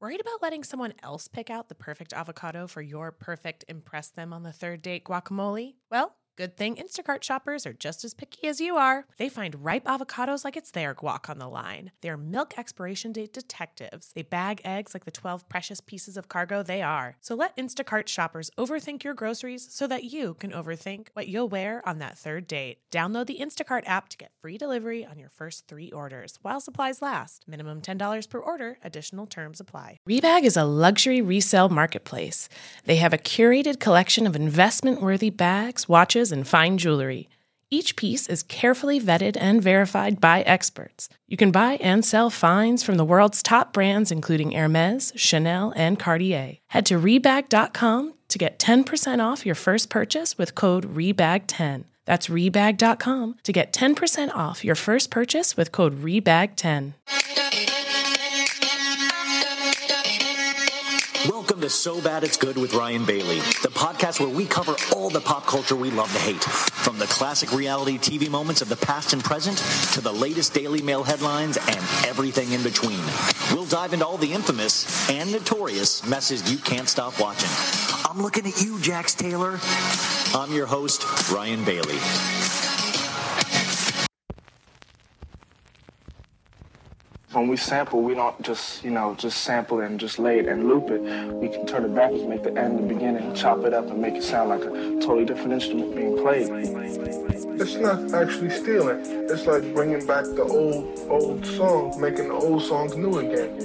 Worried about letting someone else pick out the perfect avocado for your perfect impress them on the third date guacamole? Well, good thing Instacart shoppers are just as picky as you are. They find ripe avocados like it's their guac on the line. They're milk expiration date detectives. They bag eggs like the 12 precious pieces of cargo they are. So let Instacart shoppers overthink your groceries so that you can overthink what you'll wear on that third date. Download the Instacart app to get free delivery on your first 3 orders while supplies last. Minimum $10 per order. Additional terms apply. Rebag is a luxury resale marketplace. They have a curated collection of investment-worthy bags, watches, and fine jewelry. Each piece is carefully vetted and verified by experts. You can buy and sell finds from the world's top brands, including Hermes, Chanel, and Cartier. Head to Rebag.com to get 10% off your first purchase with code REBAG10. That's Rebag.com to get 10% off your first purchase with code REBAG10. Welcome to So Bad It's Good with Ryan Bailey, the podcast where we cover all the pop culture we love to hate, from the classic reality TV moments of the past and present to the latest Daily Mail headlines and everything in between. We'll dive into all the infamous and notorious messes you can't stop watching. I'm looking at you, Jax Taylor. I'm your host, Ryan Bailey. When we sample, we don't just sample it and just lay it and loop it. We can turn it backwards, make the end the beginning, chop it up, and make it sound like a totally different instrument being played. It's not actually stealing. It's like bringing back the old songs, making the old songs new again.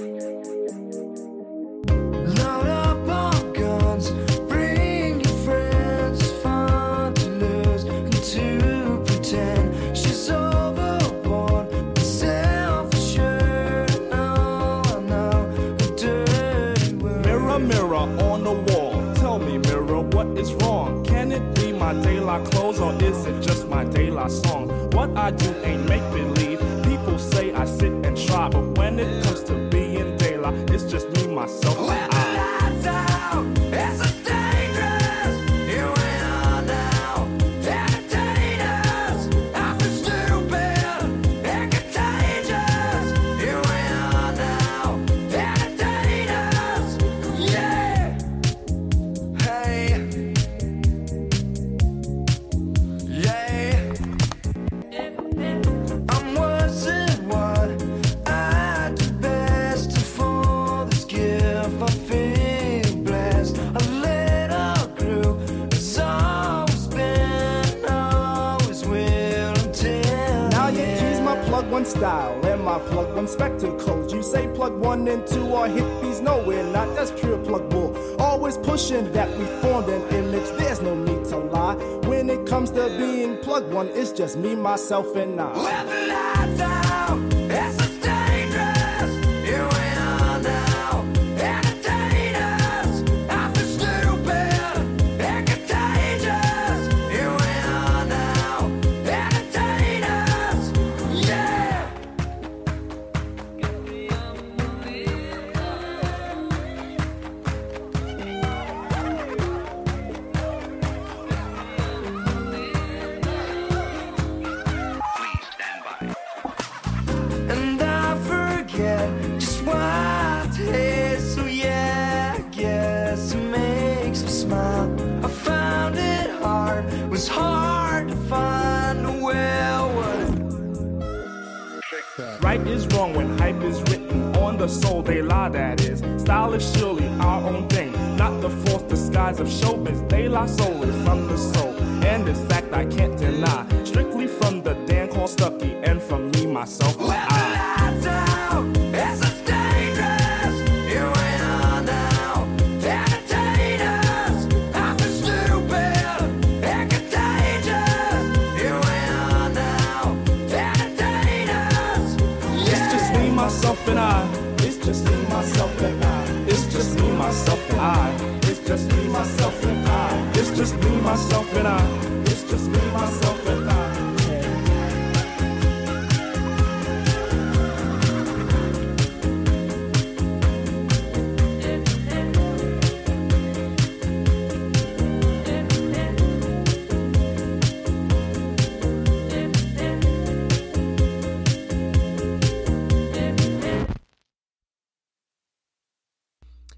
De La clothes, or is it just my De La song? What I do ain't make believe. People say I sit and try, but when it comes to being De La, it's just me, myself, and I. Style and my plug one spectacles. You say plug 1 and 2 are hippies, no we're not, that's pure plug bull. Always pushing that we formed an image, there's no need to lie. When it comes to being plug 1, it's just me, myself, and I. Let the lights out, it's a dangerous, you and I now, entertain us, I feel stupid, and contagious, you and I now, entertain us, yeah. Right is wrong when hype is written on the soul, they lie, that is. Style is surely our own thing, not the false disguise of showbiz. De La Soul is from the soul, and in fact I can't deny. Strictly from the Dan called Stucky, and from me, myself, and I. And I, it's just me, myself, and I. It's just me, myself, and I. It's just me, myself, and I. It's just me, myself, and I. It's just me, myself, and I.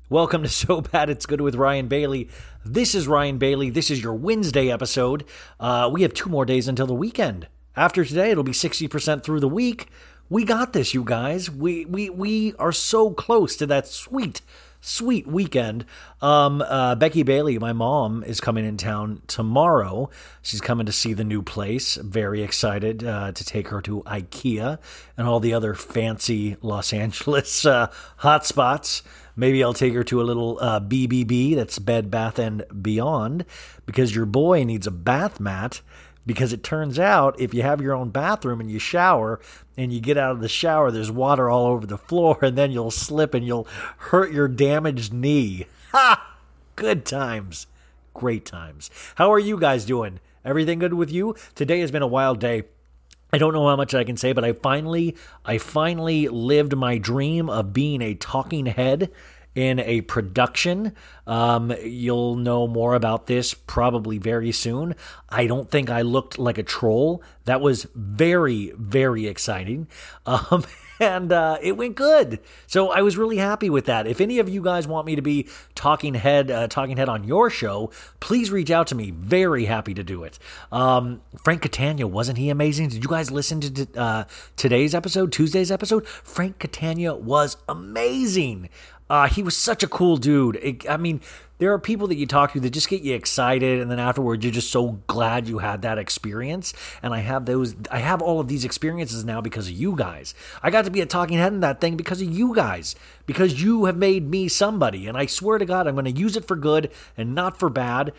Welcome to So Bad It's Good with Ryan Bailey. This is Ryan Bailey. This is your Wednesday episode. We have 2 more days until the weekend. After today, it'll be 60% through the week. We got this, you guys. We are so close to that sweet weekend. Becky Bailey, my mom, is coming in town tomorrow. She's coming to see the new place. Very excited to take her to IKEA and all the other fancy Los Angeles hotspots. Maybe I'll take her to a little BBB, that's Bed Bath and Beyond, because your boy needs a bath mat. Because it turns out if you have your own bathroom and you shower and you get out of the shower, there's water all over the floor, and then you'll slip and you'll hurt your damaged knee. Ha! Good times. Great times. How are you guys doing? Everything good with you? Today has been a wild day. I don't know how much I can say, but I finally lived my dream of being a talking head in a production. You'll know more about this probably very soon. I don't think I looked like a troll. That was very, very exciting. And it went good. So I was really happy with that. If any of you guys want me to be talking head on your show, please reach out to me. Very happy to do it. Frank Catania, wasn't he amazing? Did you guys listen to today's episode, Tuesday's episode? Frank Catania was amazing. He was such a cool dude. There are people that you talk to that just get you excited, and then afterwards you're just so glad you had that experience. And I have all of these experiences now because of you guys. I got to be a talking head in that thing because of you guys, because you have made me somebody. And I swear to God, I'm going to use it for good and not for bad.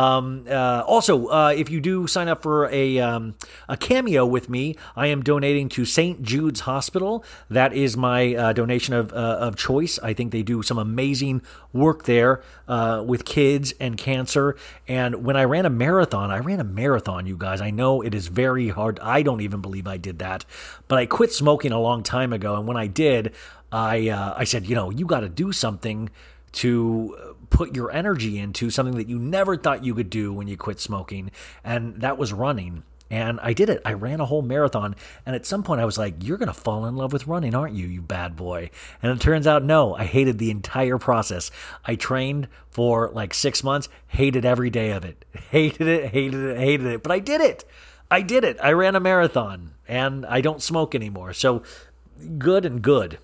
Also, if you do sign up for a cameo with me, I am donating to St. Jude's Hospital. That is my donation of choice. I think they do some amazing work there with kids and cancer. And when I ran a marathon, you guys. I know it is very hard. I don't even believe I did that, but I quit smoking a long time ago. And when I did, I said, you got to do something to put your energy into, something that you never thought you could do when you quit smoking. And that was running. And I did it. I ran a whole marathon. And at some point I was like, you're going to fall in love with running, aren't you, you bad boy? And it turns out, no, I hated the entire process. I trained for like 6 months, hated every day of it. Hated it. But I did it. I ran a marathon and I don't smoke anymore. So good and good.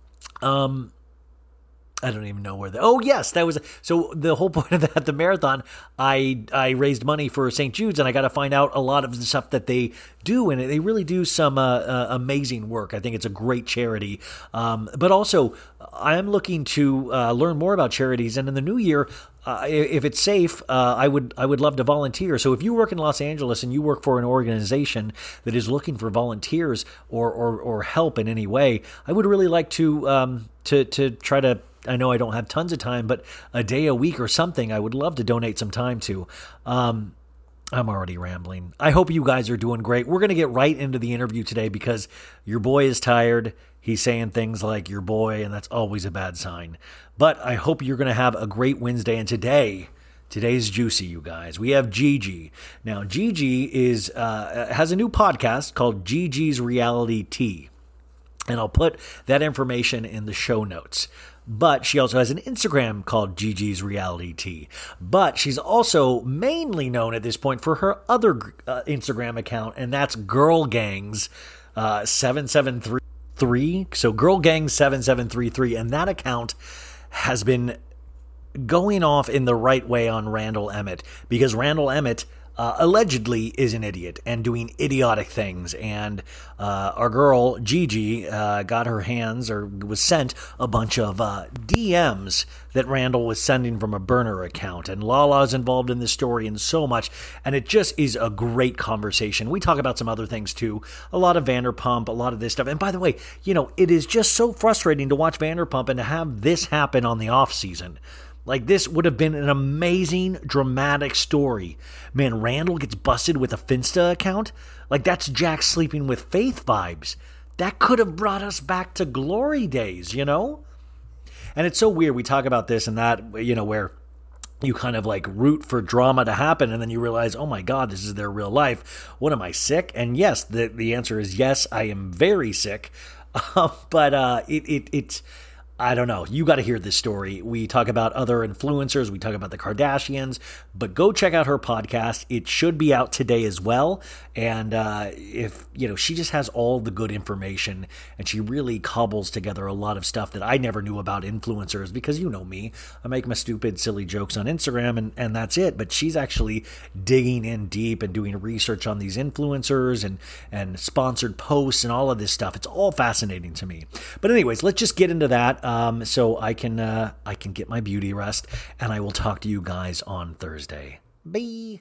I don't even know where so the whole point of that, the marathon, I raised money for St. Jude's, and I got to find out a lot of the stuff that they do, and they really do some amazing work. I think it's a great charity. But also, I am looking to learn more about charities, and in the new year, if it's safe, I would love to volunteer. So if you work in Los Angeles and you work for an organization that is looking for volunteers or help in any way, I would really like to try to. I know I don't have tons of time, but a day a week or something, I would love to donate some time to. I'm already rambling. I hope you guys are doing great. We're going to get right into the interview today because your boy is tired. He's saying things like your boy, and that's always a bad sign. But I hope you're going to have a great Wednesday. And today's juicy, you guys. We have Gigi. Now, Gigi has a new podcast called Gigi's Reality Tea. And I'll put that information in the show notes. But she also has an Instagram called Gigi's Reality Tea. But she's also mainly known at this point for her other Instagram account, and that's Girl Gangs 773. So Girl Gangs 7733, and that account has been going off in the right way on Randall Emmett, because Randall Emmett allegedly is an idiot and doing idiotic things. And our girl Gigi got her hands, or was sent, a bunch of DMs that Randall was sending from a burner account. And Lala's involved in this story and so much. And it just is a great conversation. We talk about some other things too. A lot of Vanderpump, a lot of this stuff. And by the way, it is just so frustrating to watch Vanderpump and to have this happen on the off season. Like, this would have been an amazing, dramatic story. Man, Randall gets busted with a Finsta account? Like, that's Jack sleeping with Faith vibes. That could have brought us back to glory days, And it's so weird. We talk about this and that, where you kind of like root for drama to happen, and then you realize, oh my God, this is their real life. What, am I sick? And yes, the answer is yes, I am very sick. But it's... I don't know. You got to hear this story. We talk about other influencers. We talk about the Kardashians, but go check out her podcast. It should be out today as well. And if, she just has all the good information, and she really cobbles together a lot of stuff that I never knew about influencers, because you know me, I make my stupid, silly jokes on Instagram and that's it. But she's actually digging in deep and doing research on these influencers and sponsored posts and all of this stuff. It's all fascinating to me. But anyways, let's just get into that. So I can get my beauty rest, and I will talk to you guys on Thursday. Bye.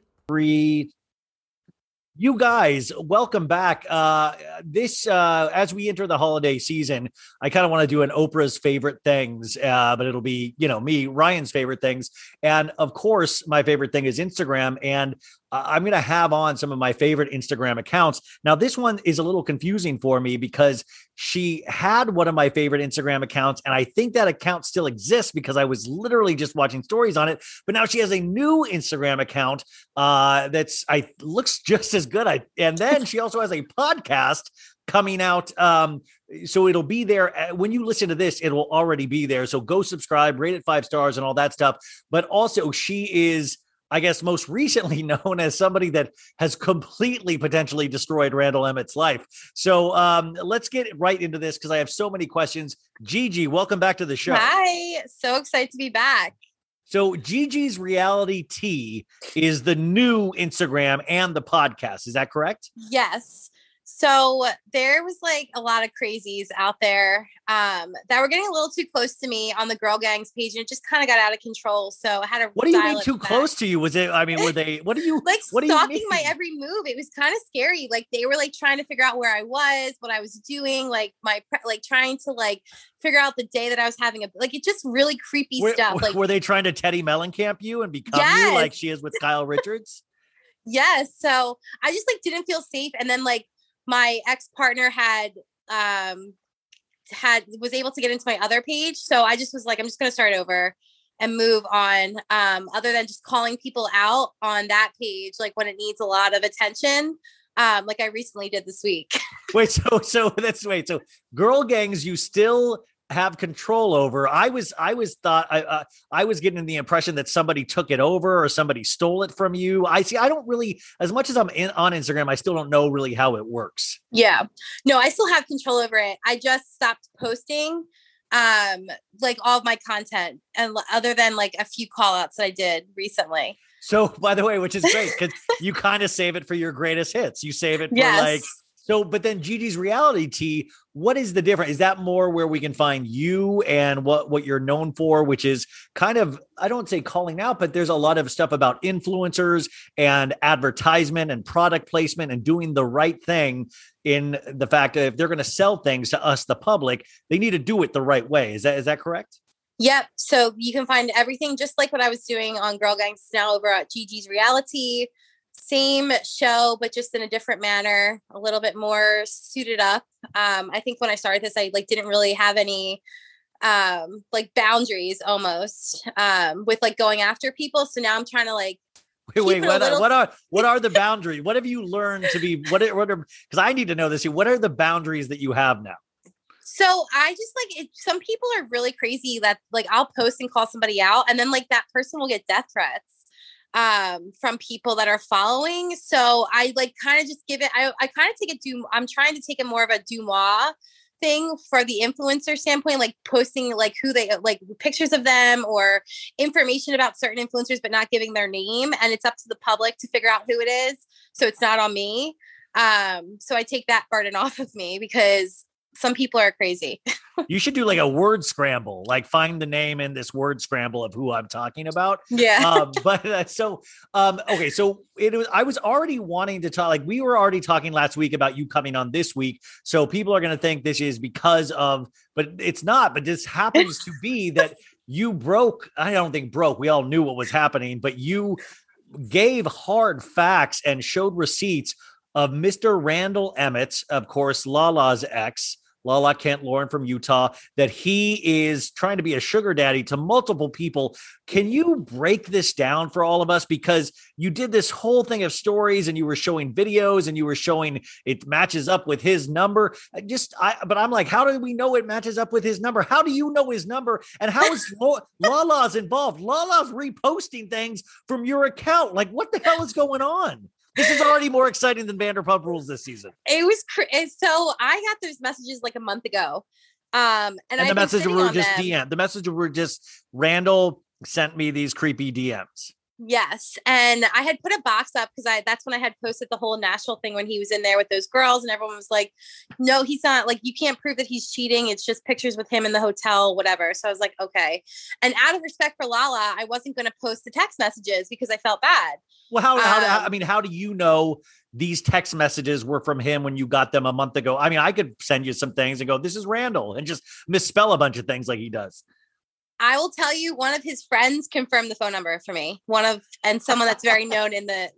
You guys, welcome back. As we enter the holiday season, I kind of want to do an Oprah's favorite things, but it'll be, me, Ryan's favorite things. And of course, my favorite thing is Instagram. And I'm going to have on some of my favorite Instagram accounts. Now, this one is a little confusing for me because she had one of my favorite Instagram accounts, and I think that account still exists because I was literally just watching stories on it. But now she has a new Instagram account looks just as good. And then she also has a podcast coming out. So it'll be there when you listen to this, it will already be there. So go subscribe, rate it 5 stars and all that stuff. But also she is, I guess, most recently known as somebody that has completely potentially destroyed Randall Emmett's life. So let's get right into this because I have so many questions. Gigi, welcome back to the show. Hi, so excited to be back. So Gigi's Reality Tea is the new Instagram and the podcast. Is that correct? Yes. So there was a lot of crazies out there that were getting a little too close to me on the Girl Gangs page, and it just kind of got out of control. So I had to. What do you mean too close to you? Was it? I mean, were they? What do you stalking my every move? It was kind of scary. They were trying to figure out where I was, what I was doing, trying to figure out the day that I was having it's just really creepy stuff. Were they trying to Teddy Mellencamp you and become you like she is with Kyle Richards? Yes. So I just didn't feel safe, and then my ex-partner was able to get into my other page. So I just was I'm just going to start over and move on. Other than just calling people out on that page, when it needs a lot of attention, like I recently did this week. So Girl Gangs, you still have control over. I was getting the impression that somebody took it over or somebody stole it from you. I don't really, as much as I'm on Instagram, I still don't know really how it works. Yeah, no, I still have control over it. I just stopped posting all of my content, and other than a few call outs that I did recently. So by the way, which is great because you kind of save it for your greatest hits. You save it for yes. But then Gigi's Reality Tea, what is the difference? Is that more where we can find you and what you're known for, which is kind of, I don't say calling out, but there's a lot of stuff about influencers and advertisement and product placement and doing the right thing in the fact that if they're going to sell things to us, the public, they need to do it the right way. Is that correct? Yep. So you can find everything just like what I was doing on Girl Gangs now over at Gigi's Reality. Same show, but just in a different manner, a little bit more suited up. I think when I started this, I didn't really have any boundaries almost with going after people. So now I'm trying to wait, what are the boundaries? What have you learned to be, what are, because I need to know this. What are the boundaries that you have now? So I just some people are really crazy that I'll post and call somebody out, and then that person will get death threats from people that are following. So I kind of just give it, I kind of take it I'm trying to take it more of a DeuxMoi thing for the influencer standpoint, posting who they pictures of them or information about certain influencers, but not giving their name. And it's up to the public to figure out who it is. So it's not on me. So I take that burden off of me because some people are crazy. You should do a word scramble, find the name in this word scramble of who I'm talking about. Yeah. Okay. So I was already wanting to talk, we were already talking last week about you coming on this week. So people are going to think this is because of, but it's not, but this happens to be that you broke. I don't think broke. We all knew what was happening, but you gave hard facts and showed receipts of Mr. Randall Emmett, of course, Lala's ex, Lala Kent Lauren from Utah, that he is trying to be a sugar daddy to multiple people. Can you break this down for all of us? Because you did this whole thing of stories and you were showing videos and you were showing it matches up with his number. But I'm like, how do we know it matches up with his number? How do you know his number? And how is Lala's involved? Lala's reposting things from your account. Like, what the hell is going on? This is already more exciting than Vanderpump Rules this season. It was so I got those messages like a month ago. And the messages were just DM. The messages were just Randall sent me these creepy DMs. Yes. And I had put a box up because that's when I had posted the whole Nashville thing when he was in there with those girls and everyone was like, no, he's not, like, you can't prove that he's cheating. It's just pictures with him in the hotel, whatever. So I was like, okay. And out of respect for Lala, I wasn't going to post the text messages because I felt bad. Well, how do you know these text messages were from him when you got them a month ago? I mean, I could send you some things and go, this is Randall, and just misspell a bunch of things like he does. I will tell you, one of his friends confirmed the phone number for me. And someone that's very known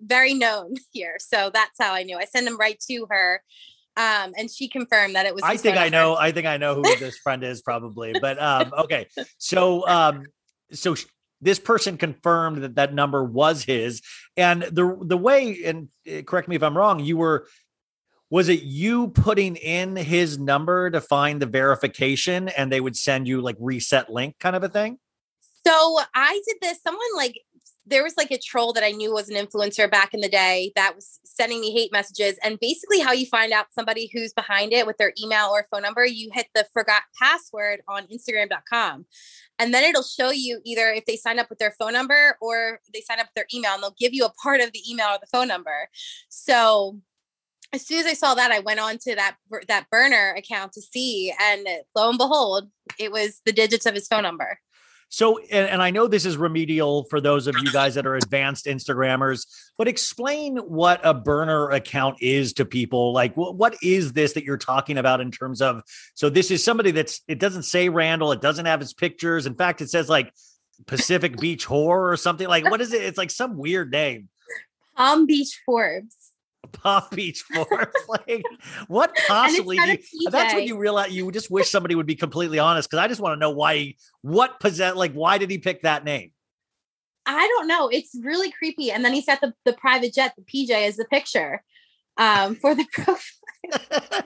here. So that's how I knew. I sent him right to her. And she confirmed that it was. I think I know who this friend is probably, but, okay. So this person confirmed that number was his, and the way, and correct me if I'm wrong, was it you putting in his number to find the verification and they would send you like reset link kind of a thing? So I did this. There was like a troll that I knew was an influencer back in the day that was sending me hate messages. And basically how you find out somebody who's behind it with their email or phone number, you hit the forgot password on Instagram.com. And then it'll show you either if they sign up with their phone number or they sign up with their email, and they'll give you a part of the email or the phone number. So as soon as I saw that, I went on to that burner account to see, and lo and behold, it was the digits of his phone number. So, and I know this is remedial for those of you guys that are advanced Instagrammers, but explain what a burner account is to people. Like, what is this that you're talking about in terms of, so this is somebody it doesn't say Randall, it doesn't have his pictures. In fact, it says like Pacific Beach Whore or something. Like, what is it? It's like some weird name. Palm Beach Forbes. Palm Beach Forbes. Like, what possibly that's when you realize you just wish somebody would be completely honest, because I just want to know why did he pick that name? I don't know. It's really creepy. And then he's got the private jet, the PJ, as the picture for the profile.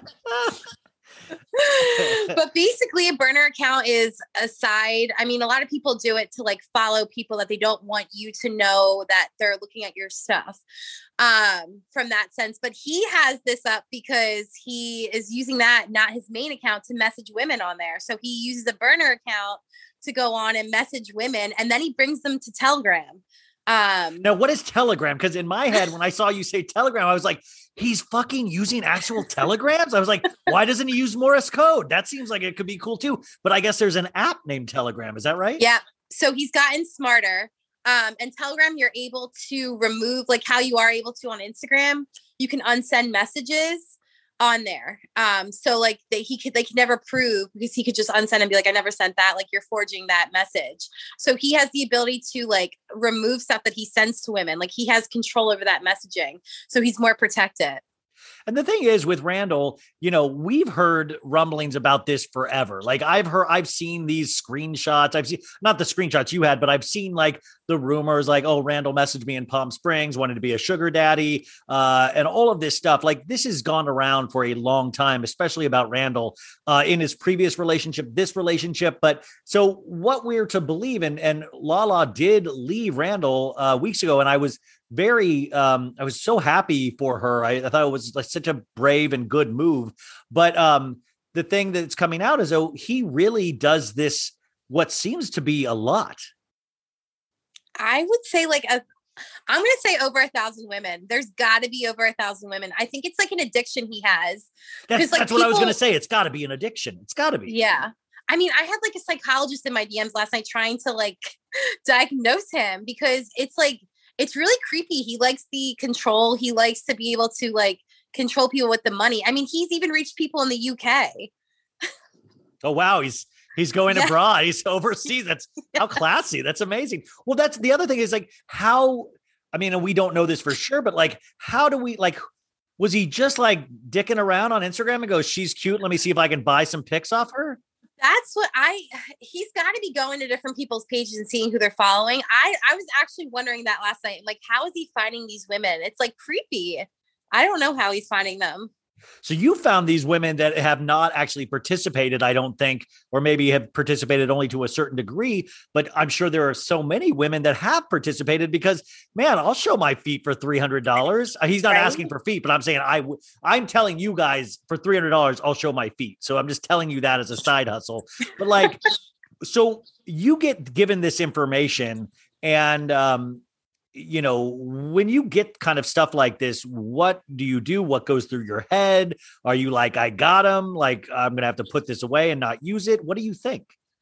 But basically a burner account is a side. I mean, a lot of people do it to like follow people that they don't want you to know that they're looking at your stuff from that sense. But he has this up because he is using that, not his main account, to message women on there. So he uses a burner account to go on and message women, and then he brings them to Telegram. Now, what is Telegram? Because in my head, when I saw you say Telegram, I was like, he's fucking using actual telegrams. I was like, why doesn't he use Morse code? That seems like it could be cool too. But I guess there's an app named Telegram. Is that right? Yeah. So he's gotten smarter. And Telegram, you're able to remove, like how you are able to on Instagram, you can unsend messages on there. So like they could never prove, because he could just unsend and be like, I never sent that. Like, you're forging that message. So he has the ability to like remove stuff that he sends to women. Like, he has control over that messaging. So he's more protected. And the thing is with Randall, we've heard rumblings about this forever. Like, I've seen these screenshots. I've seen, not the screenshots you had, but I've seen like the rumors like, oh, Randall messaged me in Palm Springs, wanted to be a sugar daddy, and all of this stuff. Like, this has gone around for a long time, especially about Randall in his previous relationship, this relationship. But so what we're to believe, and Lala did leave Randall weeks ago, and I was I was so happy for her. I thought it was like such a brave and good move. But the thing that's coming out is, he really does this, what seems to be a lot. I would say I'm going to say over 1,000 women. There's got to be over 1,000 women. I think it's like an addiction he has. That's what I was going to say. It's got to be an addiction. It's got to be. Yeah. I mean, I had like a psychologist in my DMs last night trying to like diagnose him, because it's like, it's really creepy. He likes the control. He likes to be able to like control people with the money. I mean, he's even reached people in the UK. Oh, wow. He's going abroad. He's overseas. That's how classy. That's amazing. Well, that's the other thing is like and we don't know this for sure, but like, how do we, like, Was he just like dicking around on Instagram and goes, she's cute, let me see if I can buy some pics off her? That's what he's got to be going to different people's pages and seeing who they're following. I was actually wondering that last night. Like, how is he finding these women? It's like creepy. I don't know how he's finding them. So you found these women that have not actually participated, I don't think, or maybe have participated only to a certain degree, but I'm sure there are so many women that have participated because, man, I'll show my feet for $300. He's not asking for feet, but I'm saying I'm telling you guys for $300, I'll show my feet. So I'm just telling you that as a side hustle. But like, so you get given this information and, you know, when you get kind of stuff like this, what do you do? What goes through your head? Are you like, I got him, like, I'm going to have to put this away and not use it? What do you think?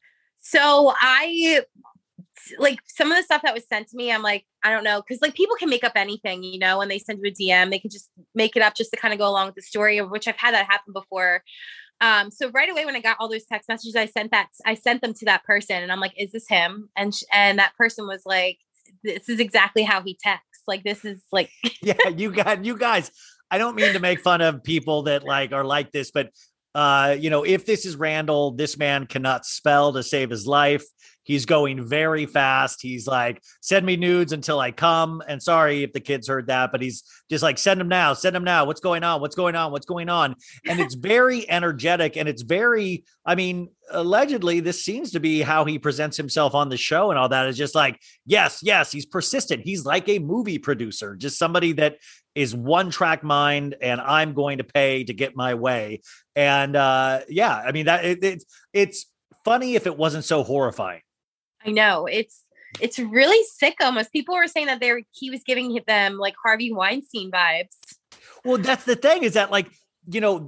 So I like some of the stuff that was sent to me. I'm like, I don't know. Cause like people can make up anything, you know, when they send you a DM, they can just make it up just to kind of go along with the story, of which I've had that happen before. So right away when I got all those text messages, I sent them to that person and I'm like, is this him? And that person was like, this is exactly how he texts. Like, this is like, yeah, you guys, I don't mean to make fun of people that like are like this, but you know, if this is Randall, this man cannot spell to save his life. He's going very fast. He's like, send me nudes until I come. And sorry if the kids heard that, but he's just like, send them now. What's going on? What's going on? What's going on? And it's very energetic. And it's very, I mean, allegedly, this seems to be how he presents himself on the show and all that. Is just like, yes, he's persistent. He's like a movie producer, just somebody that is one track mind and I'm going to pay to get my way. And yeah, I mean, that it's funny if it wasn't so horrifying. I know it's really sick. Almost people were saying that he was giving them like Harvey Weinstein vibes. Well, that's the thing is that like, you know,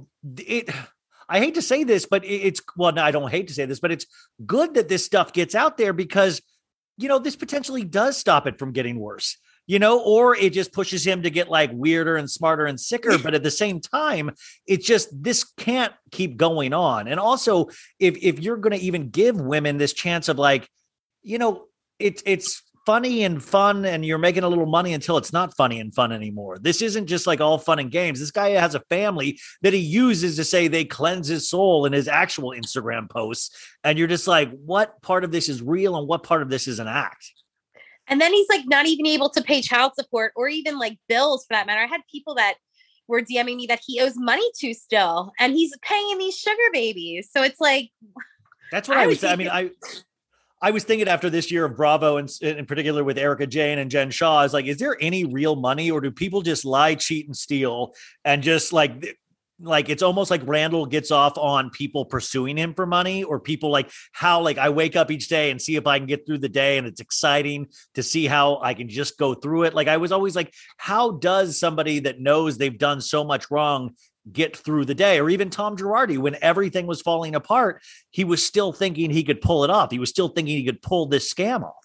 I hate to say this, but no, I don't hate to say this, but it's good that this stuff gets out there because, you know, this potentially does stop it from getting worse, you know, or it just pushes him to get like weirder and smarter and sicker. But at the same time, it's just, this can't keep going on. And also if you're going to even give women this chance of like, you know, it's funny and fun and you're making a little money until it's not funny and fun anymore. This isn't just like all fun and games. This guy has a family that he uses to say they cleanse his soul in his actual Instagram posts. And you're just like, what part of this is real and what part of this is an act? And then he's like not even able to pay child support or even like bills for that matter. I had people that were DMing me that he owes money to still, and he's paying these sugar babies. So it's like, that's what I was saying. I mean, I was thinking after this year of Bravo, and in particular with Erica Jane and Jen Shaw, is like, is there any real money or do people just lie, cheat, and steal? And just like it's almost like Randall gets off on people pursuing him for money, or people like how, like, I wake up each day and see if I can get through the day. And it's exciting to see how I can just go through it. Like, I was always like, how does somebody that knows they've done so much wrong get through the day? Or even Tom Girardi, when everything was falling apart, he was still thinking he could pull it off. He was still thinking he could pull this scam off.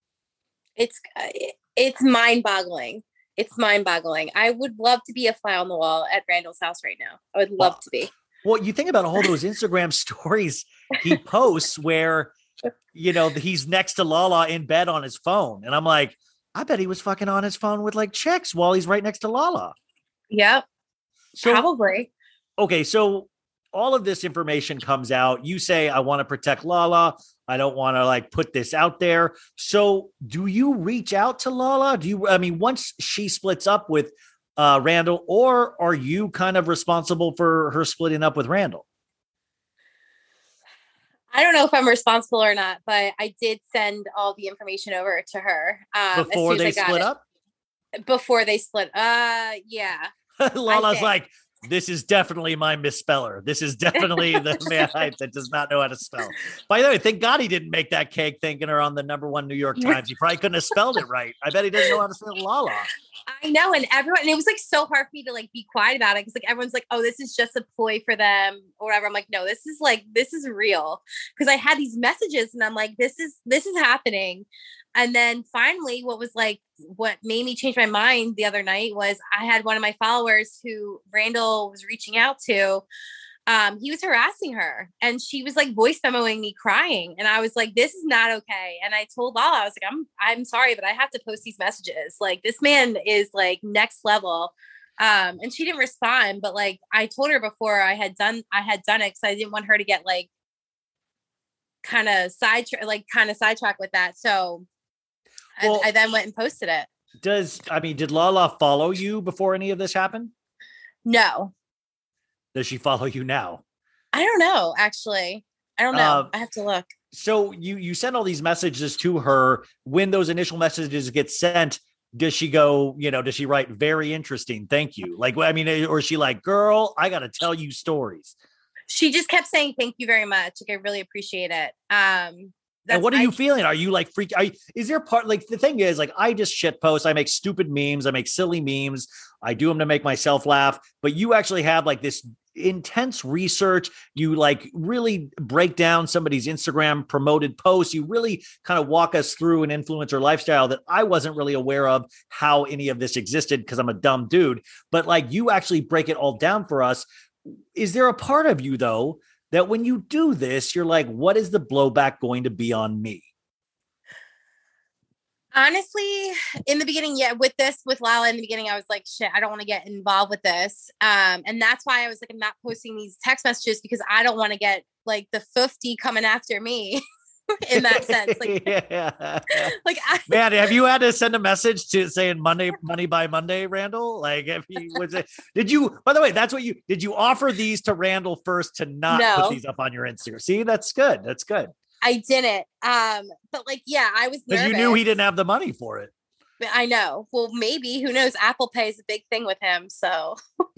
It's mind-boggling. It's mind-boggling. I would love to be a fly on the wall at Randall's house right now. I would love to be. Well, you think about all those Instagram stories he posts where, you know, he's next to Lala in bed on his phone. And I'm like, I bet he was fucking on his phone with like chicks while he's right next to Lala. Yep. So, probably. Okay, so all of this information comes out. You say, I want to protect Lala. I don't want to like put this out there. So do you reach out to Lala? Once she splits up with Randall, or are you kind of responsible for her splitting up with Randall? I don't know if I'm responsible or not, but I did send all the information over to her. Before they split up? Before they split. Yeah. Lala's like, this is definitely my misspeller. This is definitely the man that does not know how to spell. By the way, thank God he didn't make that cake thinking her on the #1 New York Times. He probably couldn't have spelled it right. I bet he doesn't know how to spell Lala. I know. And it was like so hard for me to like be quiet about it. Cause like everyone's like, oh, this is just a ploy for them or whatever. I'm like, no, this is real. Cause I had these messages and I'm like, this is happening. And then finally, what made me change my mind the other night was I had one of my followers who Randall was reaching out to. He was harassing her and she was like voice memoing me crying. And I was like, this is not okay. And I told Lala, I was like, I'm sorry, but I have to post these messages. Like, this man is like next level. And she didn't respond, but like I told her before I had done it because I didn't want her to get like kind of sidetracked with that. So I then went and posted it. Did Lala follow you before any of this happened? No. Does she follow you now? I don't know, actually. I don't know. I have to look. So you send all these messages to her. When those initial messages get sent, does she go, does she write very interesting? Thank you. Like, I mean, or is she like, girl, I got to tell you stories. She just kept saying, thank you very much. Like, I really appreciate it. And what are you feeling? Are you like freaked? Is there part, like, the thing is, like, I just shit post. I make stupid memes. I make silly memes. I do them to make myself laugh. But you actually have like this intense research. You like really break down somebody's Instagram promoted posts. You really kind of walk us through an influencer lifestyle that I wasn't really aware of how any of this existed because I'm a dumb dude. But like, you actually break it all down for us. Is there a part of you though, that when you do this, you're like, what is the blowback going to be on me? Honestly, in the beginning, with Lala in the beginning, I was like, shit, I don't want to get involved with this. And that's why I was like, I'm not posting these text messages because I don't want to get like the 50 coming after me in that sense. Like, yeah. Man, have you had to send a message to saying money by Monday, Randall? Like, did you, by the way, did you offer these to Randall first to not put these up on your Instagram? See, that's good. That's good. I didn't. But like, yeah, I was nervous. Because you knew he didn't have the money for it. I know. Well, maybe, who knows? Apple Pay is a big thing with him. So,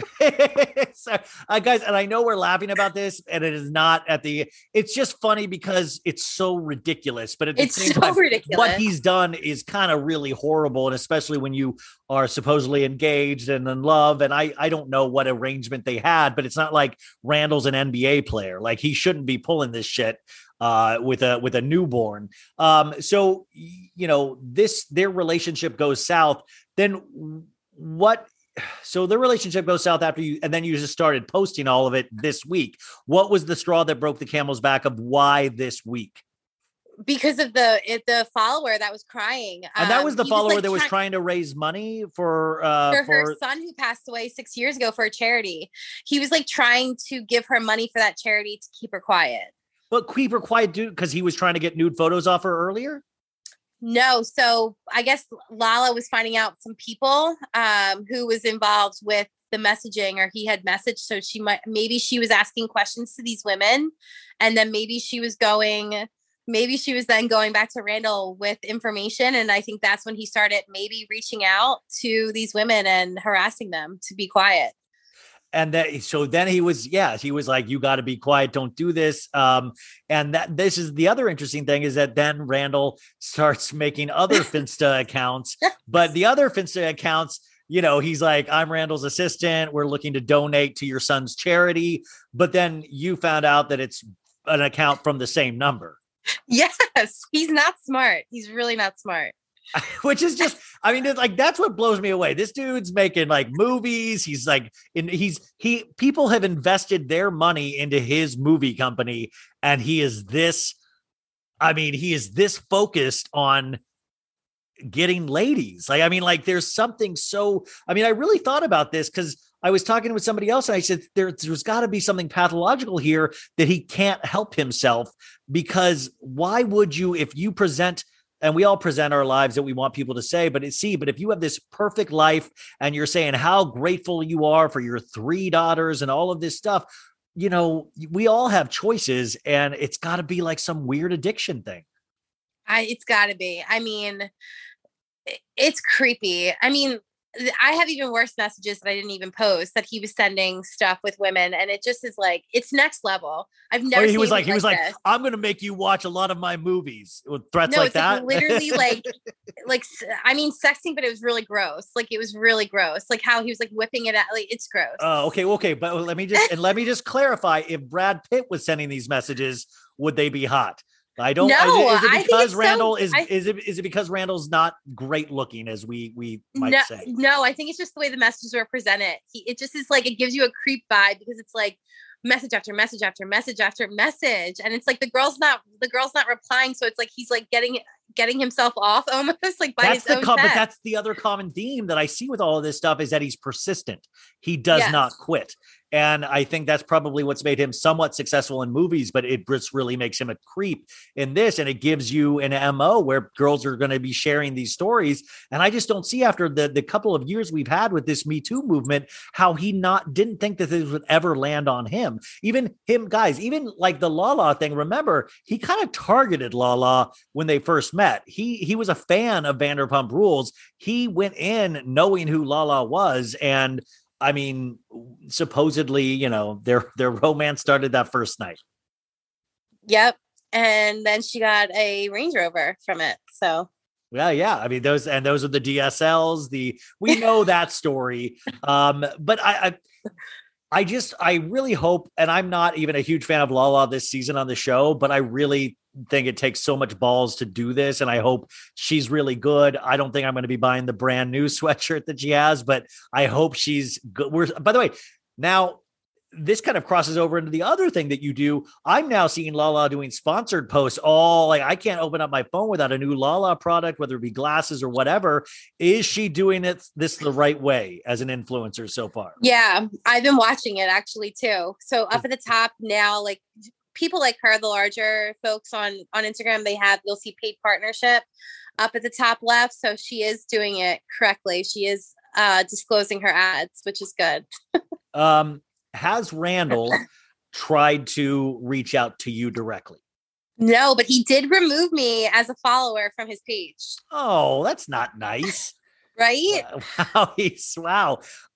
guys, and I know we're laughing about this and it is not it's just funny because it's so ridiculous, but at the same time, ridiculous. What he's done is kind of really horrible. And especially when you are supposedly engaged and in love. And I don't know what arrangement they had, but it's not like Randall's an NBA player. Like, he shouldn't be pulling this shit with a newborn. So, their relationship goes south. Then what? So the relationship goes south after you, and then you just started posting all of it this week. What was the straw that broke the camel's back of why this week? Because of the follower that was crying. And that was the follower that was trying to raise money for her son who passed away 6 years ago for a charity. He was like trying to give her money for that charity to keep her quiet. But keep her quiet, dude, because he was trying to get nude photos off her earlier? No. So I guess Lala was finding out some people who was involved with the messaging, or he had messaged. So maybe she was asking questions to these women. And then maybe she was then going back to Randall with information. And I think that's when he started maybe reaching out to these women and harassing them to be quiet. And then he was like, you got to be quiet. Don't do this. And this is the other interesting thing is that then Randall starts making other Finsta accounts, but the other Finsta accounts, he's like, I'm Randall's assistant. We're looking to donate to your son's charity. But then you found out that it's an account from the same number. Yes. He's not smart. He's really not smart. Which is just, I mean, it's like, that's what blows me away. This dude's making like movies. He's like, people have invested their money into his movie company. And he is this focused on getting ladies. Like, I mean, like there's something I really thought about this because I was talking with somebody else and I said, there's gotta be something pathological here that he can't help himself, because why would you, if you present, and we all present our lives that we want people to say, but if you have this perfect life and you're saying how grateful you are for your 3 daughters and all of this stuff, we all have choices, and it's got to be like some weird addiction thing. It's got to be. I mean, it's creepy. I mean, I have even worse messages that I didn't even post that he was sending stuff with women, and it just is like, it's next level. I've never. He was like, I'm going to make you watch a lot of my movies with threats like that. Like literally I mean, sexting, but it was really gross. Like, it was really gross. Like how he was like whipping it out. Like, it's gross. Oh, okay. But let me just clarify. If Brad Pitt was sending these messages, would they be hot? I don't know. Is it because Randall is it because Randall's not great looking, as we might say? No, I think it's just the way the messages were presented. It just is like, it gives you a creep vibe because it's like message after message after message after message. And it's like the girl's not replying. So it's like, he's like getting getting himself off almost like by his own but chest. that's the other common theme that I see with all of this stuff is that he's persistent. He does not quit. And I think that's probably what's made him somewhat successful in movies, but it just really makes him a creep in this. And it gives you an MO where girls are going to be sharing these stories. And I just don't see after the couple of years we've had with this Me Too movement, how he didn't think that this would ever land on him. Even him, guys, even like the Lala thing. Remember, he kind of targeted Lala when they first met. He was a fan of Vanderpump Rules. He went in knowing who Lala was. And I mean, supposedly, you know, their romance started that first night. Yep. And then she got a Range Rover from it. So yeah. I mean, those are the DSLs. We know that story. But I really hope, and I'm not even a huge fan of Lala this season on the show, but I really think it takes so much balls to do this. And I hope she's really good. I don't think I'm going to be buying the brand new sweatshirt that she has, but I hope she's good. By the way, now this kind of crosses over into the other thing that you do. I'm now seeing Lala doing sponsored posts. I can't open up my phone without a new Lala product, whether it be glasses or whatever. Is she doing this the right way as an influencer so far? Yeah, I've been watching it actually too. So up at the top now, like people like her, the larger folks on Instagram, you'll see paid partnership up at the top left. So she is doing it correctly. She is disclosing her ads, which is good. Has Randall tried to reach out to you directly? No, but he did remove me as a follower from his page. Oh, that's not nice. Right? Wow.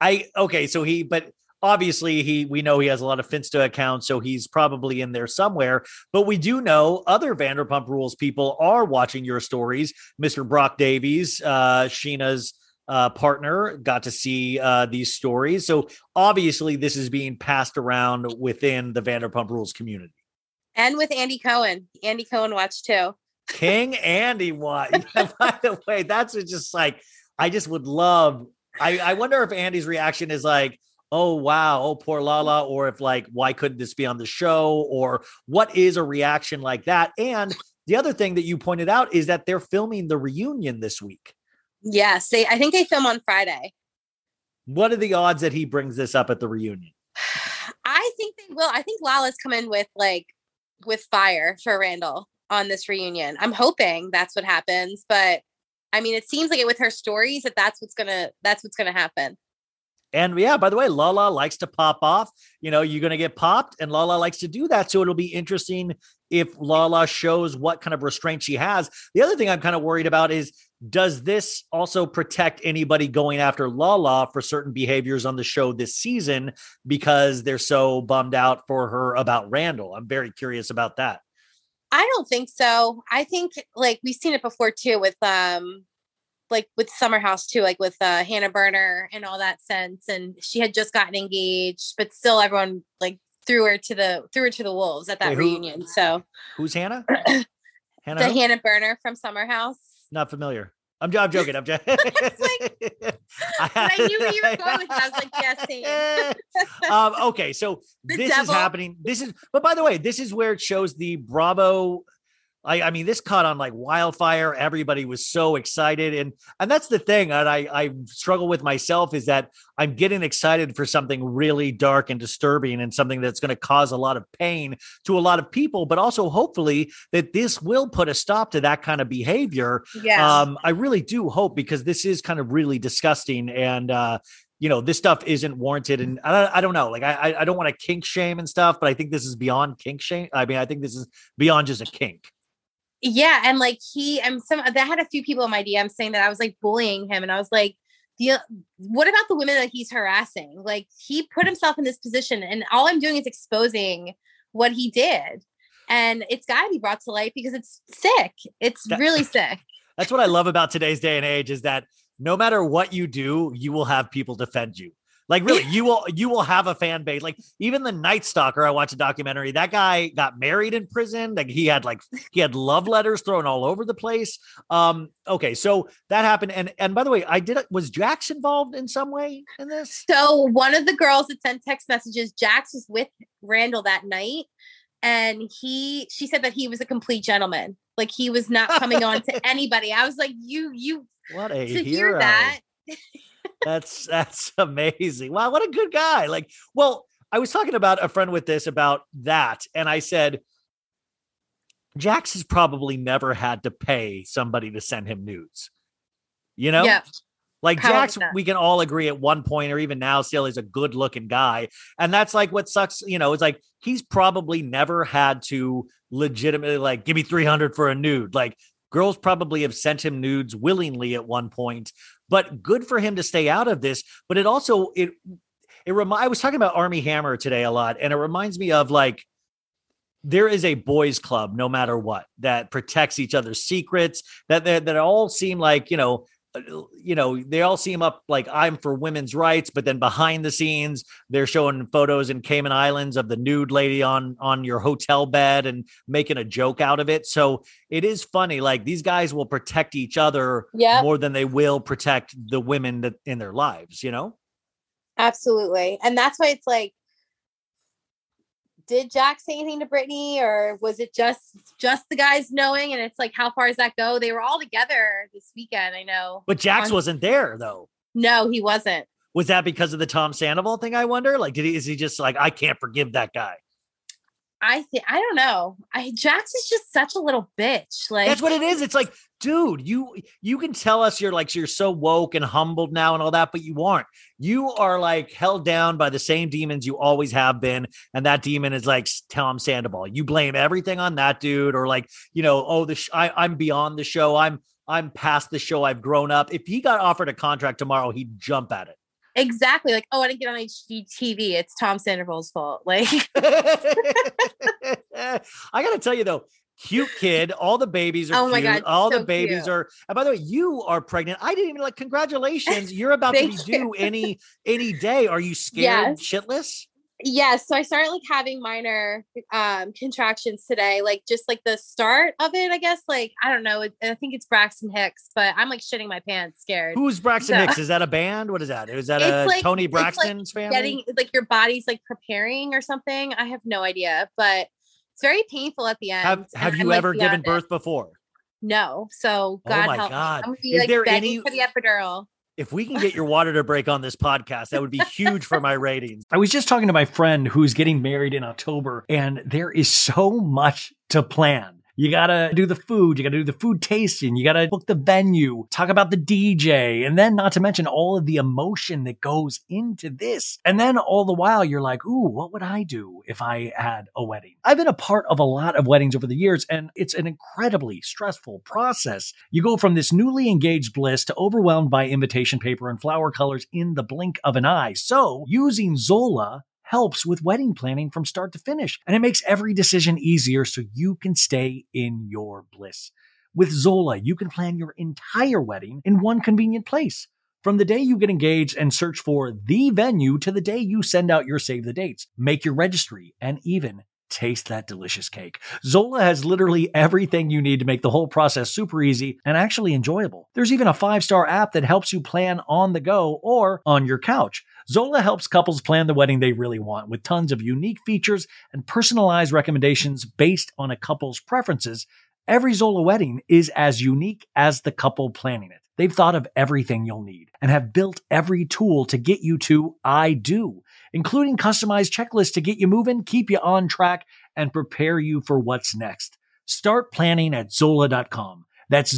But obviously we know he has a lot of Finsta accounts, so he's probably in there somewhere, but we do know other Vanderpump Rules people are watching your stories. Mr. Brock Davies, Sheena's partner, got to see these stories. So obviously this is being passed around within the Vanderpump Rules community. And with Andy Cohen. Andy Cohen watched too. King Andy watched. By the way, that's just like, I just would love, I wonder if Andy's reaction is like, oh, wow, oh, poor Lala, or if like, why couldn't this be on the show? Or what is a reaction like that? And the other thing that you pointed out is that they're filming the reunion this week. Yes, I think they film on Friday. What are the odds that he brings this up at the reunion? I think they will. I think Lala's come in with fire for Randall on this reunion. I'm hoping that's what happens, but I mean, it seems like it with her stories that's what's gonna happen. And yeah, by the way, Lala likes to pop off. You know, you're going to get popped, and Lala likes to do that. So it'll be interesting if Lala shows what kind of restraint she has. The other thing I'm kind of worried about is, does this also protect anybody going after Lala for certain behaviors on the show this season because they're so bummed out for her about Randall? I'm very curious about that. I don't think so. I think like we've seen it before too with Summer House too, like with Hannah Berner and all that sense. And she had just gotten engaged, but still everyone like threw her to the wolves at that reunion. So who's Hannah? Hannah Berner from Summer House. Not familiar. I'm joking. I'm joking. I knew where you were going with it. I was like, yes, same. Okay, so this is happening. But by the way, this is where it shows the Bravo. I mean, this caught on like wildfire. Everybody was so excited. And that's the thing that I struggle with myself, is that I'm getting excited for something really dark and disturbing and something that's going to cause a lot of pain to a lot of people, but also hopefully that this will put a stop to that kind of behavior. Yeah. I really do hope, because this is kind of really disgusting. And, this stuff isn't warranted. And I don't know, like, I don't want to kink shame and stuff, but I think this is beyond kink shame. I mean, I think this is beyond just a kink. Yeah. And like that had a few people in my DM saying that I was like bullying him. And I was like, what about the women that he's harassing? Like, he put himself in this position, and all I'm doing is exposing what he did. And it's got to be brought to light because it's sick. It's really sick. That's what I love about today's day and age, is that no matter what you do, you will have people defend you. Like, really, you will have a fan base. Like, even the Night Stalker, I watched a documentary. That guy got married in prison. Like, he had love letters thrown all over the place. Okay, so that happened. And by the way, was Jax involved in some way in this? So one of the girls that sent text messages, Jax was with Randall that night, and she said that he was a complete gentleman. Like he was not coming on to anybody. I was like, you what a to hero. hear that. That's amazing. Wow, what a good guy. Like, well, I was talking about a friend with this about that, and I said, Jax has probably never had to pay somebody to send him nudes. You know? Yeah. Like How Jax, is that? we can all agree at one point or even now still is a good looking guy. And that's like what sucks. You know, it's like he's probably never had to legitimately like give me 300 for a nude. Like girls probably have sent him nudes willingly at one point, but good for him to stay out of this. But it also, I was talking about Armie Hammer today a lot, and it reminds me of like, there is a boys club, no matter what, that protects each other's secrets, that all seem like, they all seem up like I'm for women's rights, but then behind the scenes, they're showing photos in Cayman Islands of the nude lady on your hotel bed and making a joke out of it. So it is funny. Like these guys will protect each other more than they will protect the women that in their lives, you know? Absolutely. And that's why it's like, did Jack say anything to Brittany, or was it just the guys knowing? And it's like, how far does that go? They were all together this weekend, I know. But Jax wasn't there though. No, he wasn't. Was that because of the Tom Sandoval thing? I wonder. Like, is he just like, I can't forgive that guy? I don't know. Jax is just such a little bitch. Like that's what it is. It's like, dude, you can tell us you're so woke and humbled now and all that, but you aren't. You are like held down by the same demons you always have been, and that demon is like Tom Sandoval. You blame everything on that dude, or like, I'm beyond the show. I'm past the show. I've grown up. If he got offered a contract tomorrow, he'd jump at it. Exactly. Like, oh, I didn't get on HGTV. It's Tom Sandoval's fault. Like, I got to tell you though, cute kid. All the babies are my cute. God, all so the babies cute. are. And by the way, you are pregnant. I didn't even like. Congratulations! You're about to be due any day. Are you scared shitless? Yes. So I started like having minor contractions today, like just like the start of it, I guess. Like, I don't know. I think it's Braxton Hicks, but I'm like shitting my pants scared. Who's Braxton Hicks? Is that a band? What is that? Is that a like, Tony Braxton's like family? Getting like your body's like preparing or something. I have no idea, but it's very painful at the end. Have you ever given birth before? No. So God help me. I'm gonna be is like there begging for the epidural. If we can get your water to break on this podcast, that would be huge for my ratings. I was just talking to my friend who's getting married in October, and there is so much to plan. You got to do the food. You got to do the food tasting. You got to book the venue, talk about the DJ, and then not to mention all of the emotion that goes into this. And then all the while you're like, ooh, what would I do if I had a wedding? I've been a part of a lot of weddings over the years, and it's an incredibly stressful process. You go from this newly engaged bliss to overwhelmed by invitation paper and flower colors in the blink of an eye. So using Zola helps with wedding planning from start to finish, and it makes every decision easier so you can stay in your bliss. With Zola, you can plan your entire wedding in one convenient place. From the day you get engaged and search for the venue to the day you send out your save the dates, make your registry, and even taste that delicious cake. Zola has literally everything you need to make the whole process super easy and actually enjoyable. There's even a 5-star app that helps you plan on the go or on your couch. Zola helps couples plan the wedding they really want with tons of unique features and personalized recommendations based on a couple's preferences. Every Zola wedding is as unique as the couple planning it. They've thought of everything you'll need and have built every tool to get you to I do, including customized checklists to get you moving, keep you on track, and prepare you for what's next. Start planning at Zola.com. That's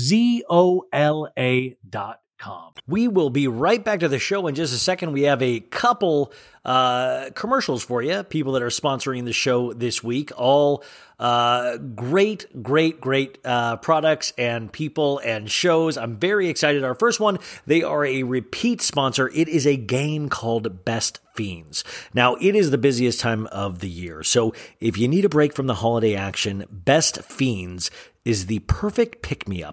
ZOLA.com. We will be right back to the show in just a second. We have a couple commercials for you, people that are sponsoring the show this week. All great products and people and shows. I'm very excited. Our first one, they are a repeat sponsor. It is a game called Best Fiends. Now, it is the busiest time of the year. So if you need a break from the holiday action, Best Fiends is the perfect pick-me-up.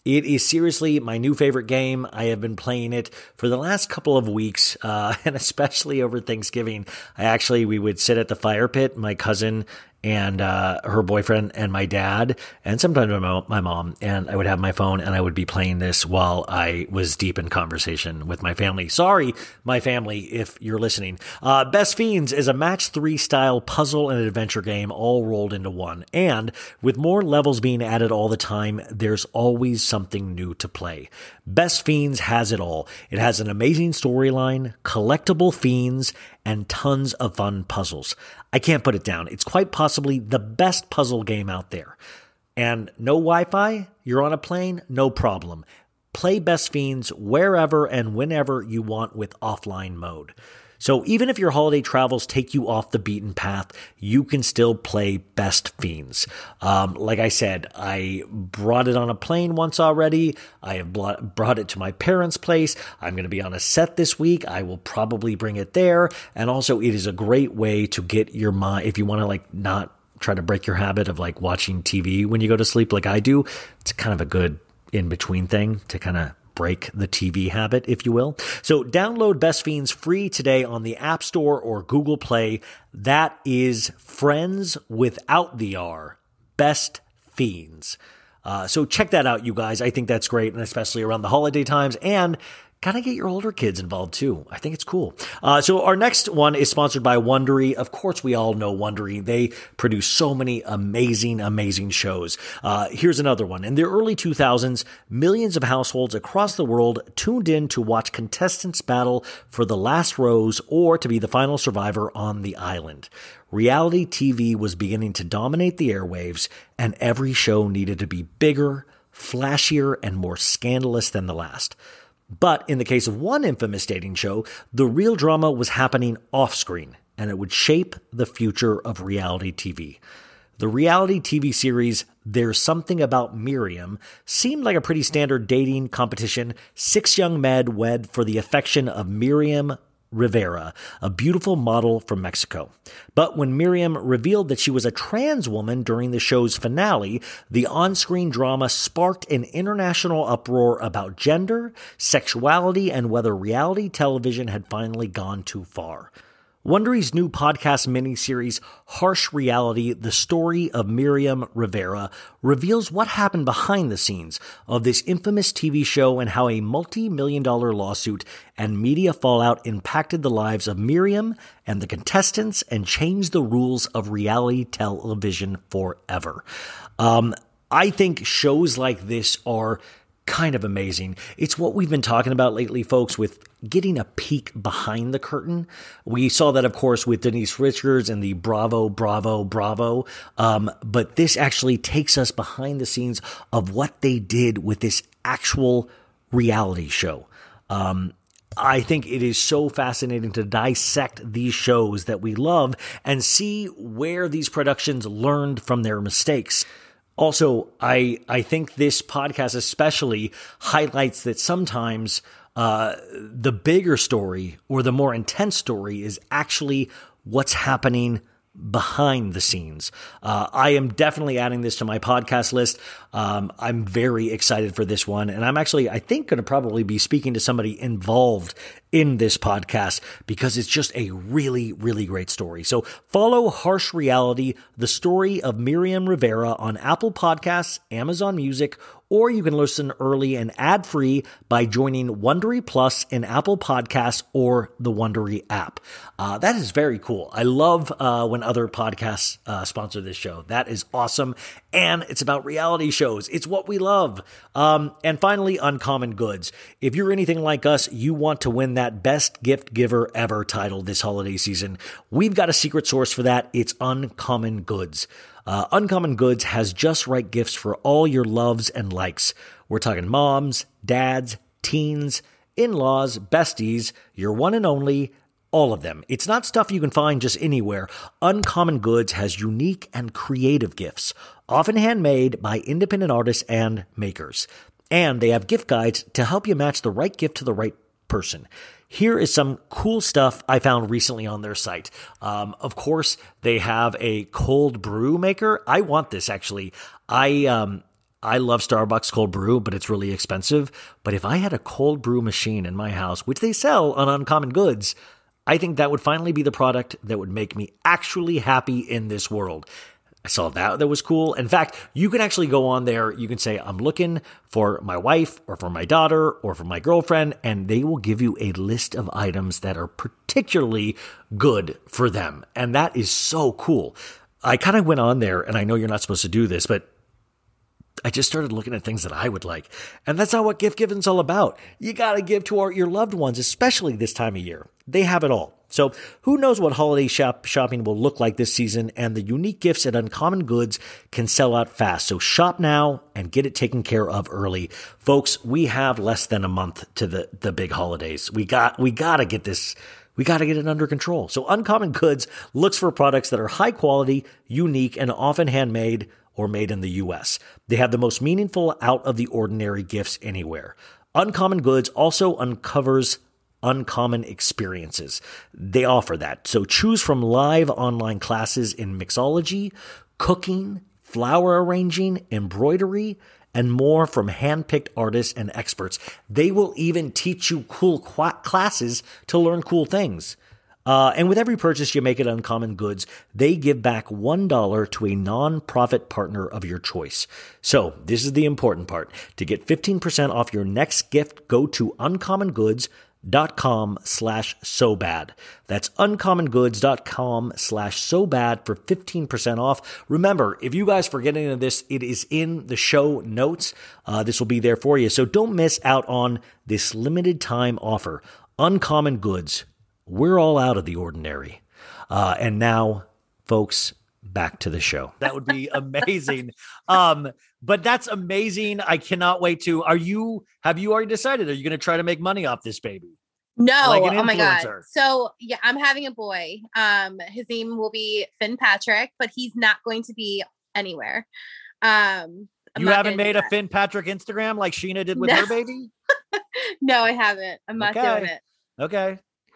It is seriously my new favorite game. I have been playing it for the last couple of weeks, and especially over Thanksgiving. We would sit at the fire pit, my cousin and her boyfriend and my dad, and sometimes my mom, and I would have my phone and I would be playing this while I was deep in conversation with my family. Sorry, my family, if you're listening. Best Fiends is a match 3 style puzzle and adventure game all rolled into one. And with more levels being added all the time, there's always something new to play. Best Fiends has it all. It has an amazing storyline, collectible fiends, and tons of fun puzzles. I can't put it down. It's quite possibly the best puzzle game out there. And no Wi-Fi? You're on a plane? No problem. Play Best Fiends wherever and whenever you want with offline mode. So even if your holiday travels take you off the beaten path, you can still play Best Fiends. Like I said, I brought it on a plane once already. I have brought it to my parents' place. I'm going to be on a set this week. I will probably bring it there. And also it is a great way to get your mind, if you want to not try to break your habit of watching TV when you go to sleep like I do. It's kind of a good in-between thing to kind of break the TV habit, if you will. So download Best Fiends free today on the App Store or Google Play. That is Friends without the R. Best Fiends. So check that out, you guys. I think that's great, and especially around the holiday times, and kind of get your older kids involved too. I think it's cool. So our next one is sponsored by Wondery. Of course, we all know Wondery. They produce so many amazing shows. Here's another one. In the early 2000s, millions of households across the world tuned in to watch contestants battle for the last rose or to be the final survivor on the island. Reality TV was beginning to dominate the airwaves, and every show needed to be bigger, flashier, and more scandalous than the last. But in the case of one infamous dating show, the real drama was happening off-screen, and it would shape the future of reality TV. The reality TV series There's Something About Miriam seemed like a pretty standard dating competition. 6 young men wed for the affection of Miriam Rivera, a beautiful model from Mexico. But when Miriam revealed that she was a trans woman during the show's finale, the on-screen drama sparked an international uproar about gender, sexuality, and whether reality television had finally gone too far. Wondery's new podcast miniseries, Harsh Reality, The Story of Miriam Rivera, reveals what happened behind the scenes of this infamous TV show and how a multi-million-dollar lawsuit and media fallout impacted the lives of Miriam and the contestants and changed the rules of reality television forever. I think shows like this are kind of amazing. It's what we've been talking about lately, folks, with getting a peek behind the curtain. We saw that, of course, with Denise Richards and the Bravo. But this actually takes us behind the scenes of what they did with this actual reality show. I think it is so fascinating to dissect these shows that we love and see where these productions learned from their mistakes. Also, I think this podcast especially highlights that sometimes the bigger story or the more intense story is actually what's happening behind the scenes. I am definitely adding this to my podcast list. I'm very excited for this one. And I'm actually, I think, going to probably be speaking to somebody involved in this podcast because it's just a really, really great story. So follow Harsh Reality, The Story of Miriam Rivera on Apple Podcasts, Amazon Music, or you can listen early and ad-free by joining Wondery Plus in Apple Podcasts or the Wondery app. That is very cool. I love when other podcasts sponsor this show. That is awesome. And it's about reality shows. It's what we love. And finally, Uncommon Goods. If you're anything like us, you want to win that Best Gift Giver Ever title this holiday season. We've got a secret source for that. It's Uncommon Goods. Uncommon Goods has just right gifts for all your loves and likes. We're talking moms, dads, teens, in-laws, besties, your one and only, all of them. It's not stuff you can find just anywhere. Uncommon Goods has unique and creative gifts, often handmade by independent artists and makers. And they have gift guides to help you match the right gift to the right person. Here is some cool stuff I found recently on their site. Of course, they have a cold brew maker. I want this, actually. I I love Starbucks cold brew, but it's really expensive. But if I had a cold brew machine in my house, which they sell on Uncommon Goods, I think that would finally be the product that would make me actually happy in this world. I saw that was cool. In fact, you can actually go on there. You can say, I'm looking for my wife or for my daughter or for my girlfriend, and they will give you a list of items that are particularly good for them. And that is so cool. I kind of went on there, and I know you're not supposed to do this, but I just started looking at things that I would like. And that's not what gift giving's all about. You got to give to your loved ones, especially this time of year. They have it all. So who knows what holiday shopping will look like this season, and the unique gifts at Uncommon Goods can sell out fast. So shop now and get it taken care of early. Folks, we have less than a month to the big holidays. We got to get this. We got to get it under control. So Uncommon Goods looks for products that are high quality, unique, and often handmade or made in the U.S. They have the most meaningful, out-of-the-ordinary gifts anywhere. Uncommon Goods also uncovers uncommon experiences. They offer that. So choose from live online classes in mixology, cooking, flower arranging, embroidery, and more from hand-picked artists and experts. They will even teach you cool classes to learn cool things. And with every purchase you make at Uncommon Goods, they give back $1 to a non-profit partner of your choice. So this is the important part. To get 15% off your next gift, go to uncommongoods.com/sobad. That's uncommongoods.com/sobad for 15% off. Remember, if you guys forget any of this, it is in the show notes. This will be there for you. So don't miss out on this limited time offer. Uncommon Goods. We're all out of the ordinary. And now, folks, back to the show. That would be amazing. But that's amazing. I cannot wait to. Have you already decided? Are you going to try to make money off this baby? No. Like an oh my God. influencer? So yeah, I'm having a boy. His name will be Finn Patrick, but he's not going to be anywhere. You haven't made a Finn Patrick Instagram like Sheena did with her baby? No, I haven't. I'm not doing it. Okay.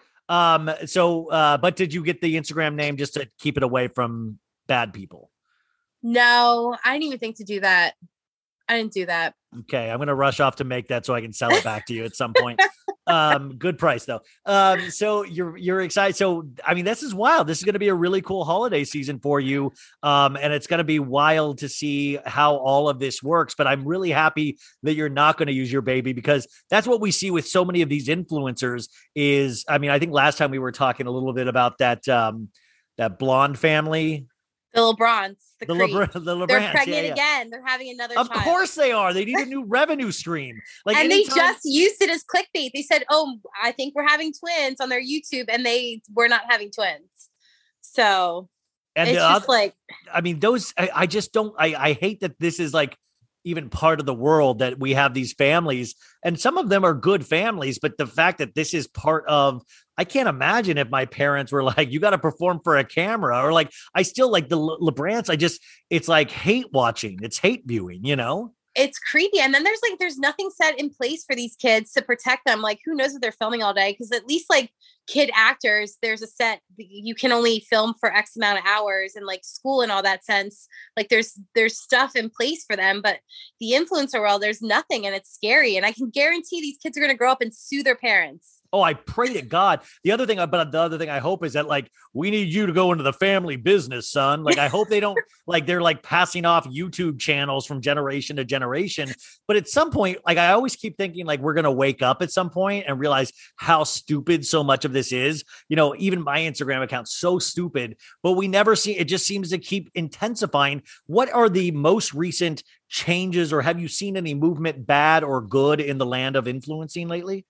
But did you get the Instagram name just to keep it away from bad people? No, I didn't even think to do that. I didn't do that. Okay. I'm going to rush off to make that so I can sell it back to you at some point. Good price though. So you're excited. So, I mean, this is wild. This is going to be a really cool holiday season for you. And it's going to be wild to see how all of this works, but I'm really happy that you're not going to use your baby, because that's what we see with so many of these influencers is, I mean, I think last time we were talking a little bit about that blonde family. The LeBrons. The LeBrons. They're pregnant again. They're having another child. Of course they are. They need a new revenue stream. And they just used it as clickbait. They said, "Oh, I think we're having twins" on their YouTube, and they were not having twins. So and it's just I mean, those. I just don't. I hate that this is like even part of the world that we have these families, and some of them are good families, but the fact that this is part of. I can't imagine if my parents were like, you got to perform for a camera, or like, I still like the LeBrants. It's like hate watching. It's hate viewing, you know? It's creepy. And then there's nothing set in place for these kids to protect them. Like, who knows if they're filming all day? Because at least like kid actors, there's a set, you can only film for X amount of hours, and like school and all that sense. Like there's stuff in place for them, but the influencer world, there's nothing, and it's scary. And I can guarantee these kids are going to grow up and sue their parents. Oh, I pray to God. The other thing I hope is that like, we need you to go into the family business, son. Like, I hope they don't like, they're like passing off YouTube channels from generation to generation. But at some point, like, I always keep thinking like, we're going to wake up at some point and realize how stupid so much of this is. You know, even my Instagram account's so stupid, but we never see, it just seems to keep intensifying. What are the most recent changes, or have you seen any movement, bad or good, in the land of influencing lately?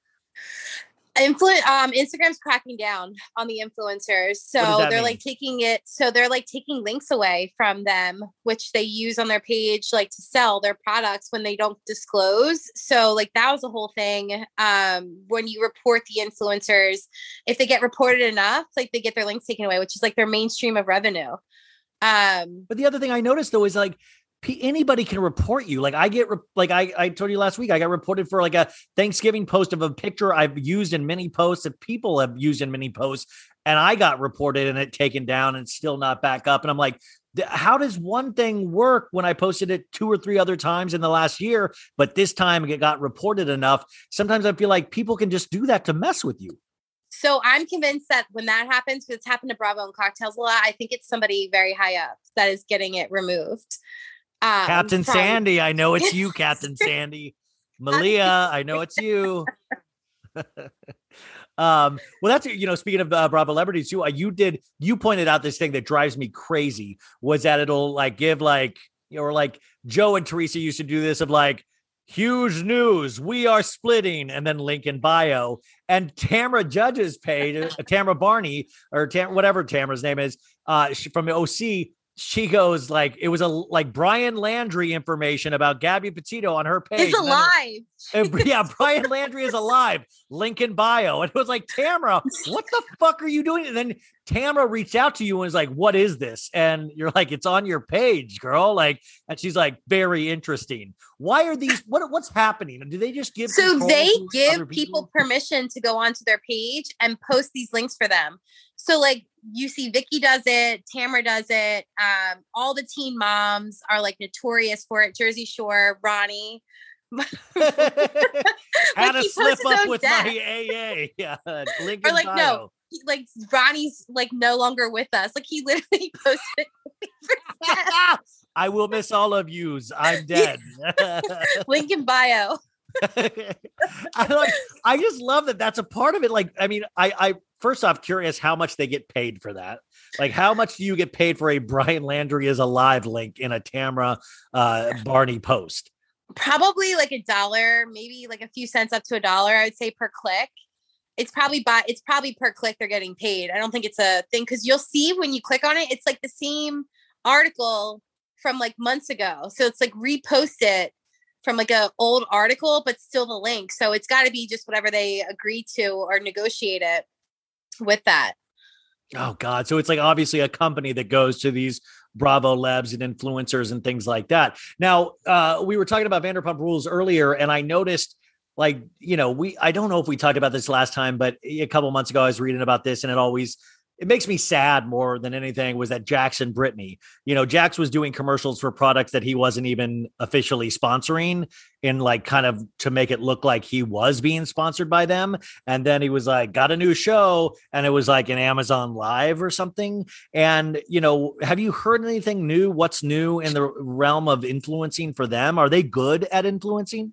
Instagram's cracking down on the influencers. So they're like taking links away from them, which they use on their page, like to sell their products when they don't disclose. So like that was the whole thing. When you report the influencers, if they get reported enough, like they get their links taken away, which is like their main stream of revenue. But the other thing I noticed though is like, anybody can report you. Like I get, I told you last week, I got reported for like a Thanksgiving post of a picture I've used in many posts that people have used in many posts. And I got reported and it taken down and still not back up. And I'm like, How does one thing work when I posted it 2 or 3 other times in the last year, but this time it got reported enough? Sometimes I feel like people can just do that to mess with you. So I'm convinced that when that happens, because it's happened to Bravo and Cocktails a lot, I think it's somebody very high up that is getting it removed. Captain Sandy, I know it's you, Captain Sandy. Malia, I know it's you. Well, that's, speaking of Bravo celebrities too, you pointed out this thing that drives me crazy was that it'll like give like, or like Joe and Teresa used to do this of like, huge news, we are splitting, and then link in bio. And Tamra Judge's page, Tamra Barney, or whatever Tamra's name is, from the OC, she goes like, it was like Brian Landry information about Gabby Petito on her page. It's alive. Yeah, Brian Landry is alive. Link in bio. And it was like, Tamra, what the fuck are you doing? And then Tamra reached out to you and was like, what is this? And you're like, it's on your page, girl. Like, and she's like, very interesting. Why are these, what's happening? Do they just give they give people permission to go onto their page and post these links for them? So like you see Vicky does it, Tamra does it. All the teen moms are like notorious for it. Jersey Shore, Ronnie. Had a slip up with my AA. Yeah. Or like, no, like Ronnie's like no longer with us. Like he literally posted. I will miss all of yous. I'm dead. Link in bio. I just love that that's a part of it. Like, I mean, I first off curious how much they get paid for that. Like, how much do you get paid for a Brian Landry is alive link in a Tamra Barney post? Probably like $1, maybe like a few cents up to $1. I would say per click. It's probably per click they're getting paid. I don't think it's a thing because you'll see when you click on it, it's like the same article from like months ago. So it's like repost it from like an old article, but still the link. So it's got to be just whatever they agree to or negotiate it with that. Oh God. So it's like obviously a company that goes to these Bravo labs and influencers and things like that. Now, we were talking about Vanderpump Rules earlier, and I noticed like, I don't know if we talked about this last time, but a couple months ago, I was reading about this and it makes me sad more than anything was that Jax and Brittany, Jax was doing commercials for products that he wasn't even officially sponsoring in like kind of to make it look like he was being sponsored by them. And then he was like, got a new show. And it was like an Amazon Live or something. And, have you heard anything new? What's new in the realm of influencing for them? Are they good at influencing?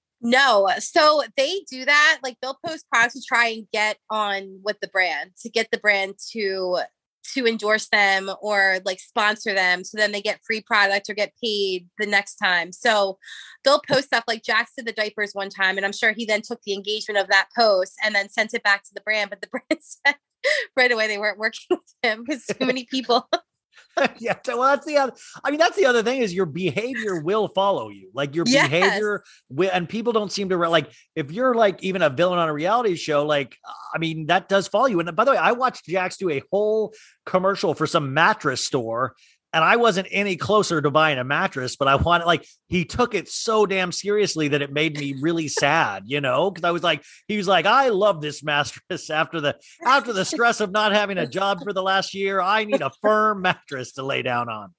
No. So they do that. Like they'll post products to try and get on with the brand, to get the brand to endorse them or like sponsor them. So then they get free product or get paid the next time. So they'll post stuff like Jax did the diapers one time. And I'm sure he then took the engagement of that post and then sent it back to the brand. But the brand said right away they weren't working with him because too many people. Yeah, well, that's the other thing is your behavior will follow you. Like your behavior and people don't seem to like, if you're like even a villain on a reality show, like, that does follow you. And by the way, I watched Jax do a whole commercial for some mattress store and I wasn't any closer to buying a mattress, but I wanted, like, he took it so damn seriously that it made me really sad, because I was like, he was like, I love this mattress after the stress of not having a job for the last year. I need a firm mattress to lay down on.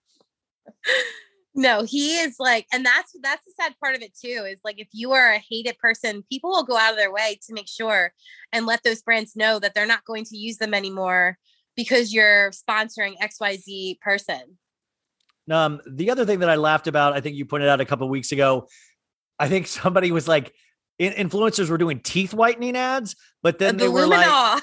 No, he is like, and that's the sad part of it too, is like, if you are a hated person, people will go out of their way to make sure and let those brands know that they're not going to use them anymore because you're sponsoring XYZ person. The other thing that I laughed about, I think you pointed out a couple of weeks ago, I think somebody was like, influencers were doing teeth whitening ads, but then they were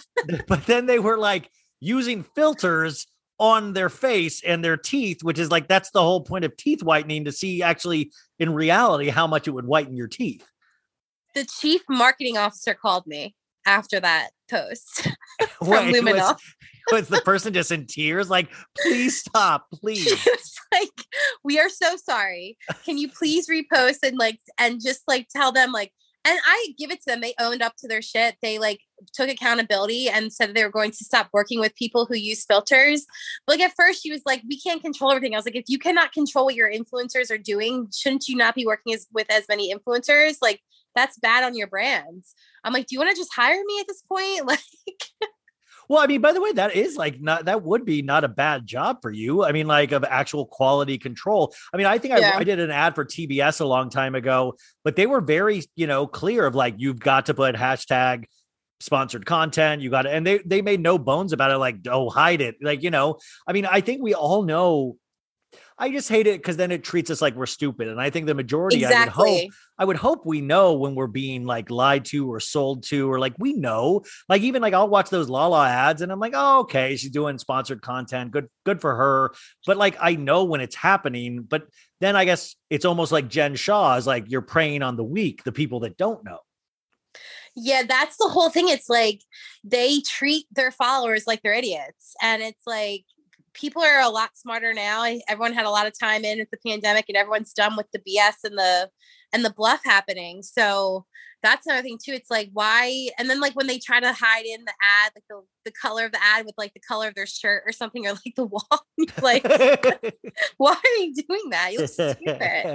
like using filters on their face and their teeth, which is like, that's the whole point of teeth whitening, to see actually in reality how much it would whiten your teeth. The chief marketing officer called me after that post from Luminol. Was the person just in tears? Like, please stop, please. It's like, we are so sorry. Can you please repost and just like tell them like, and I give it to them. They owned up to their shit. They like took accountability and said they were going to stop working with people who use filters. But like at first she was like, we can't control everything. I was like, if you cannot control what your influencers are doing, shouldn't you not be working with as many influencers? Like that's bad on your brands. I'm like, do you want to just hire me at this point? Like, Well, I mean, by the way, that is like that would be not a bad job for you. I mean, like of actual quality control. I mean, I think I did an ad for TBS a long time ago, but they were very, clear of like, you've got to put hashtag sponsored content. You got to, and they made no bones about it. Like, oh, hide it. Like, I mean, I think we all know. I just hate it because then it treats us like we're stupid. And I think the majority, exactly. I would hope we know when we're being like lied to or sold to, or like, we know, like, even like I'll watch those Lala ads and I'm like, oh, okay, she's doing sponsored content. Good for her. But like, I know when it's happening, but then I guess it's almost like Jen Shaw is like, you're preying on the weak, the people that don't know. Yeah, that's the whole thing. It's like they treat their followers like they're idiots. And it's like, people are a lot smarter now. Everyone had a lot of time in with the pandemic and everyone's done with the BS and the bluff happening. So that's another thing too. It's like, why? And then like when they try to hide in the ad, like the color of the ad with like the color of their shirt or something, or like the wall, like, why are you doing that? You look stupid.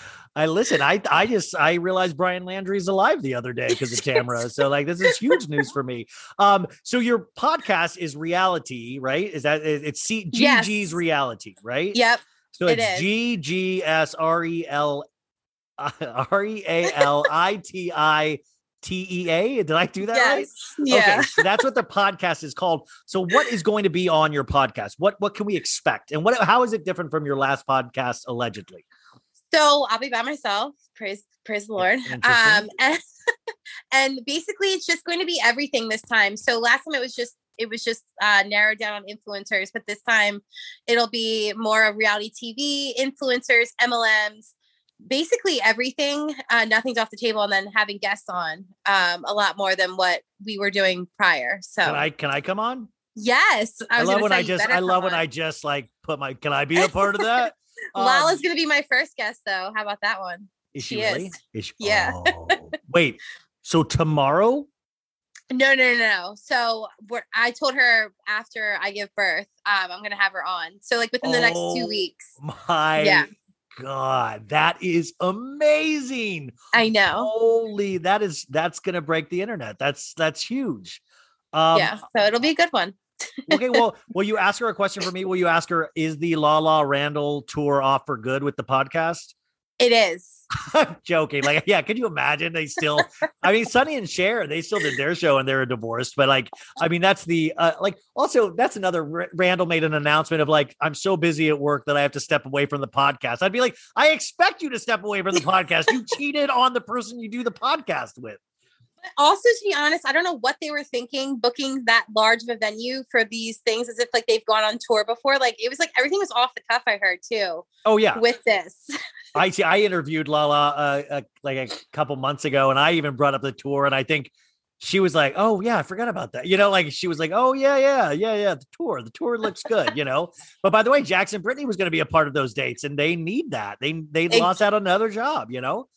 I realized Brian Landry's alive the other day because of Tamara. So like, this is huge news for me. So your podcast is reality, right? Is that it's GG's reality, right? Yep. So it's GGSREALITITEA. Did I do that right? Yeah. Okay, so that's what the podcast is called. So what is going to be on your podcast? What can we expect? And how is it different from your last podcast, allegedly? So I'll be by myself. Praise the Lord. And basically it's just going to be everything this time. So last time it was just narrowed down on influencers, but this time it'll be more of reality TV, influencers, MLMs, basically everything. Nothing's off the table, and then having guests on a lot more than what we were doing prior. So can I come on? Yes. I love when I just like put can I be a part of that? Lala's going to be my first guest though. How about that one? Is she really? Yeah. Oh. Wait, so tomorrow? No. So I told her after I give birth, I'm going to have her on. So like within the next 2 weeks. God, that is amazing. I know. Holy, that's going to break the internet. That's huge. So it'll be a good one. Okay, well, will you ask her a question for me? Will you ask her, is the Lala Randall tour off for good with the podcast? It is. I'm joking. Like, yeah, could you imagine? They still, I mean, Sonny and Cher, they still did their show and they were divorced. But like, I mean, that's the, also that's another, Randall made an announcement of like, I'm so busy at work that I have to step away from the podcast. I'd be like, I expect you to step away from the podcast. You cheated on the person you do the podcast with. But also, to be honest, I don't know what they were thinking booking that large of a venue for these things as if like they've gone on tour before. Like it was like everything was off the cuff, I heard too. Oh, yeah. With this. I interviewed Lala like a couple months ago, and I even brought up the tour, and I think she was like, oh, yeah, I forgot about that. Like she was like, oh, yeah. The tour looks good, But by the way, Jackson Brittany was going to be a part of those dates, and they need that. They lost out on another job,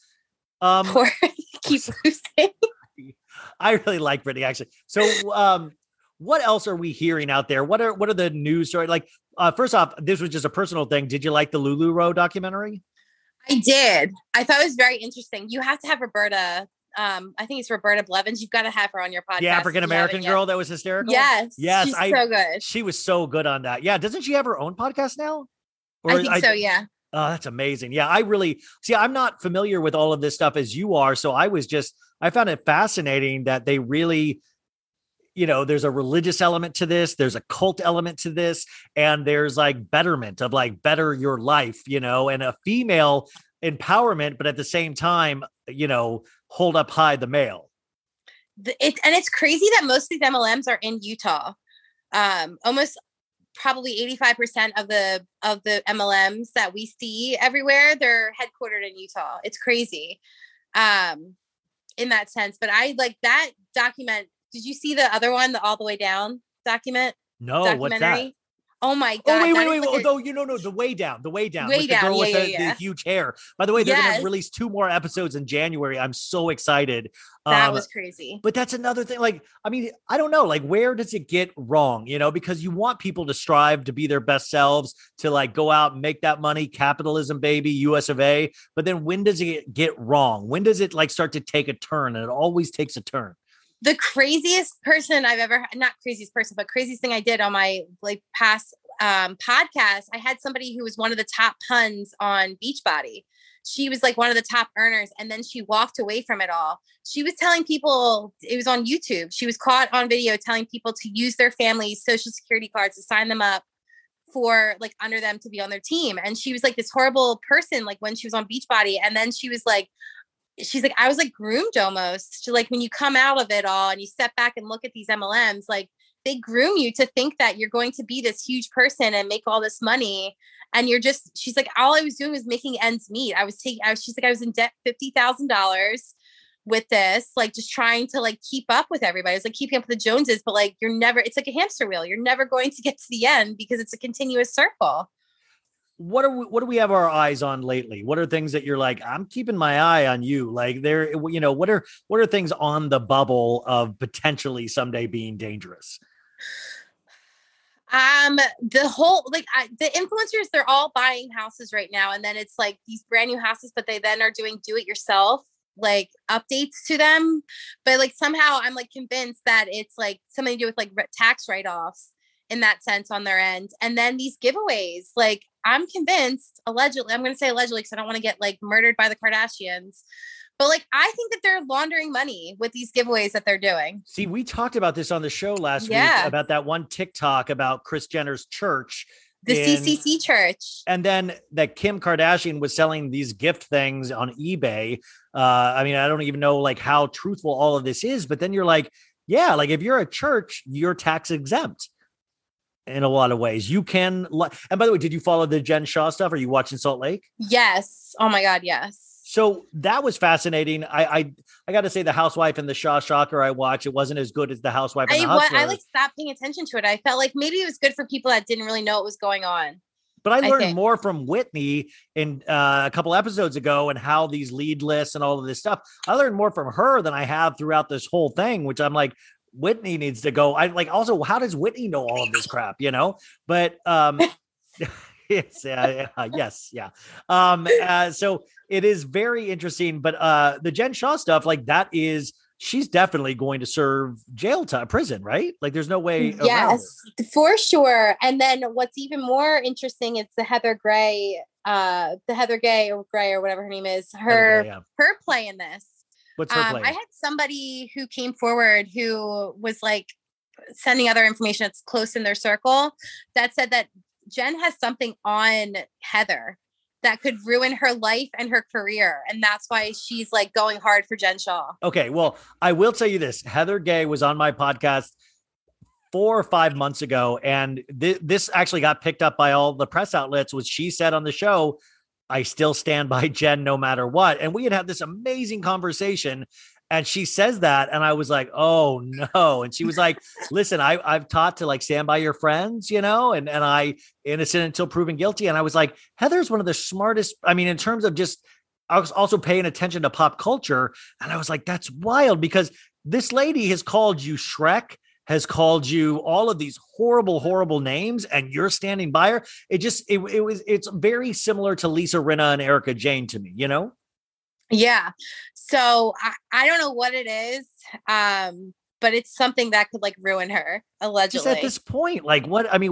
Poor, keep losing. I really like Brittany, actually. So what else are we hearing out there? What are the news stories? Like, first off, this was just a personal thing. Did you like the LuLaRoe documentary? I did. I thought it was very interesting. You have to have Roberta. I think it's Roberta Blevins. You've got to have her on your podcast. The African-American girl that was hysterical? Yes. She's so good. She was so good on that. Yeah. Doesn't she have her own podcast now? I think so, yeah. Oh, that's amazing. Yeah, I'm not familiar with all of this stuff as you are. So I found it fascinating that they really, there's a religious element to this. There's a cult element to this. And there's like betterment of like better your life, and a female empowerment, but at the same time, hold up high the male. It's crazy that most of these MLMs are in Utah. Almost probably 85% of the MLMs that we see everywhere, they're headquartered in Utah. It's crazy in that sense. But I like that document. Did you see the other one, the All the Way Down documentary? No, what's that? Oh my God. Oh, wait. No, The Way Down. The Way Down. Way with Down. The girl with the huge hair. By the way, they're going to release 2 more episodes in January. I'm so excited. That was crazy. But that's another thing. Like, I mean, I don't know, like, where does it get wrong? Because you want people to strive to be their best selves, to like go out and make that money, capitalism, baby, US of A. But then when does it get wrong? When does it like start to take a turn? And it always takes a turn. The craziest person I've ever, not craziest person, but craziest thing I did on my like past podcast, I had somebody who was one of the top puns on Beachbody. She was like one of the top earners. And then she walked away from it all. She was telling people, it was on YouTube. She was caught on video telling people to use their family's social security cards to sign them up for like under them to be on their team. And she was like this horrible person, like when she was on Beachbody. And then she's like, I was like groomed almost to like, when you come out of it all and you step back and look at these MLMs, like they groom you to think that you're going to be this huge person and make all this money. And she's like, all I was doing was making ends meet. She's like, I was in debt $50,000 with this, like just trying to like keep up with everybody. It's like keeping up with the Joneses, but like it's like a hamster wheel. You're never going to get to the end because it's a continuous circle. What do we have our eyes on lately? What are things that you're like, I'm keeping my eye on you? Like what are things on the bubble of potentially someday being dangerous? The whole, like the influencers, they're all buying houses right now. And then it's like these brand new houses, but they then are doing do it yourself, like updates to them. But like, somehow I'm like convinced that it's like something to do with like tax write-offs in that sense on their end. And then these giveaways, like I'm convinced allegedly, I'm going to say allegedly, because I don't want to get like murdered by the Kardashians. But like, I think that they're laundering money with these giveaways that they're doing. See, we talked about this on the show last week about that one TikTok about Kris Jenner's church. The CCC church. And then that Kim Kardashian was selling these gift things on eBay. I mean, I don't even know like how truthful all of this is, but then you're like, yeah, like if you're a church, you're tax exempt in a lot of ways. You can. And by the way, did you follow the Jen Shah stuff? Are you watching Salt Lake? Yes. Oh my God. Yes. So that was fascinating. I got to say, The Housewife and the Shah Shocker I watched, it wasn't as good as The Housewife and the Hustler. I like stopped paying attention to it. I felt like maybe it was good for people that didn't really know what was going on. But I learned more from Whitney in a couple episodes ago and how these lead lists and all of this stuff. I learned more from her than I have throughout this whole thing, which I'm like, Whitney needs to go. I like also, how does Whitney know all of this crap, you know? But yes. So it is very interesting, but the Jen Shah stuff, like she's definitely going to serve jail time, prison, right? Like there's no way. Yes, for sure. And then what's even more interesting is the Heather Gray or whatever her name is, her play in this. What's her play? I had somebody who came forward who was like sending other information that's close in their circle that said that Jen has something on Heather that could ruin her life and her career. And that's why she's like going hard for Jen Shah. Okay. Well, I will tell you this. Heather Gay was on my podcast 4 or 5 months ago. And this actually got picked up by all the press outlets, which she said on the show, I still stand by Jen no matter what. And we had this amazing conversation. And she says that, and I was like, oh no. And she was like, listen, I've taught to like stand by your friends, you know, and I innocent until proven guilty. And I was like, Heather's one of the smartest. I mean, in terms of just, I was also paying attention to pop culture. And I was like, that's wild because this lady has called you Shrek, has called you all of these horrible, horrible names, and you're standing by her. It's very similar to Lisa Rinna and Erica Jane to me, you know? Yeah. So I don't know what it is, but it's something that could like ruin her, allegedly. Just at this point, like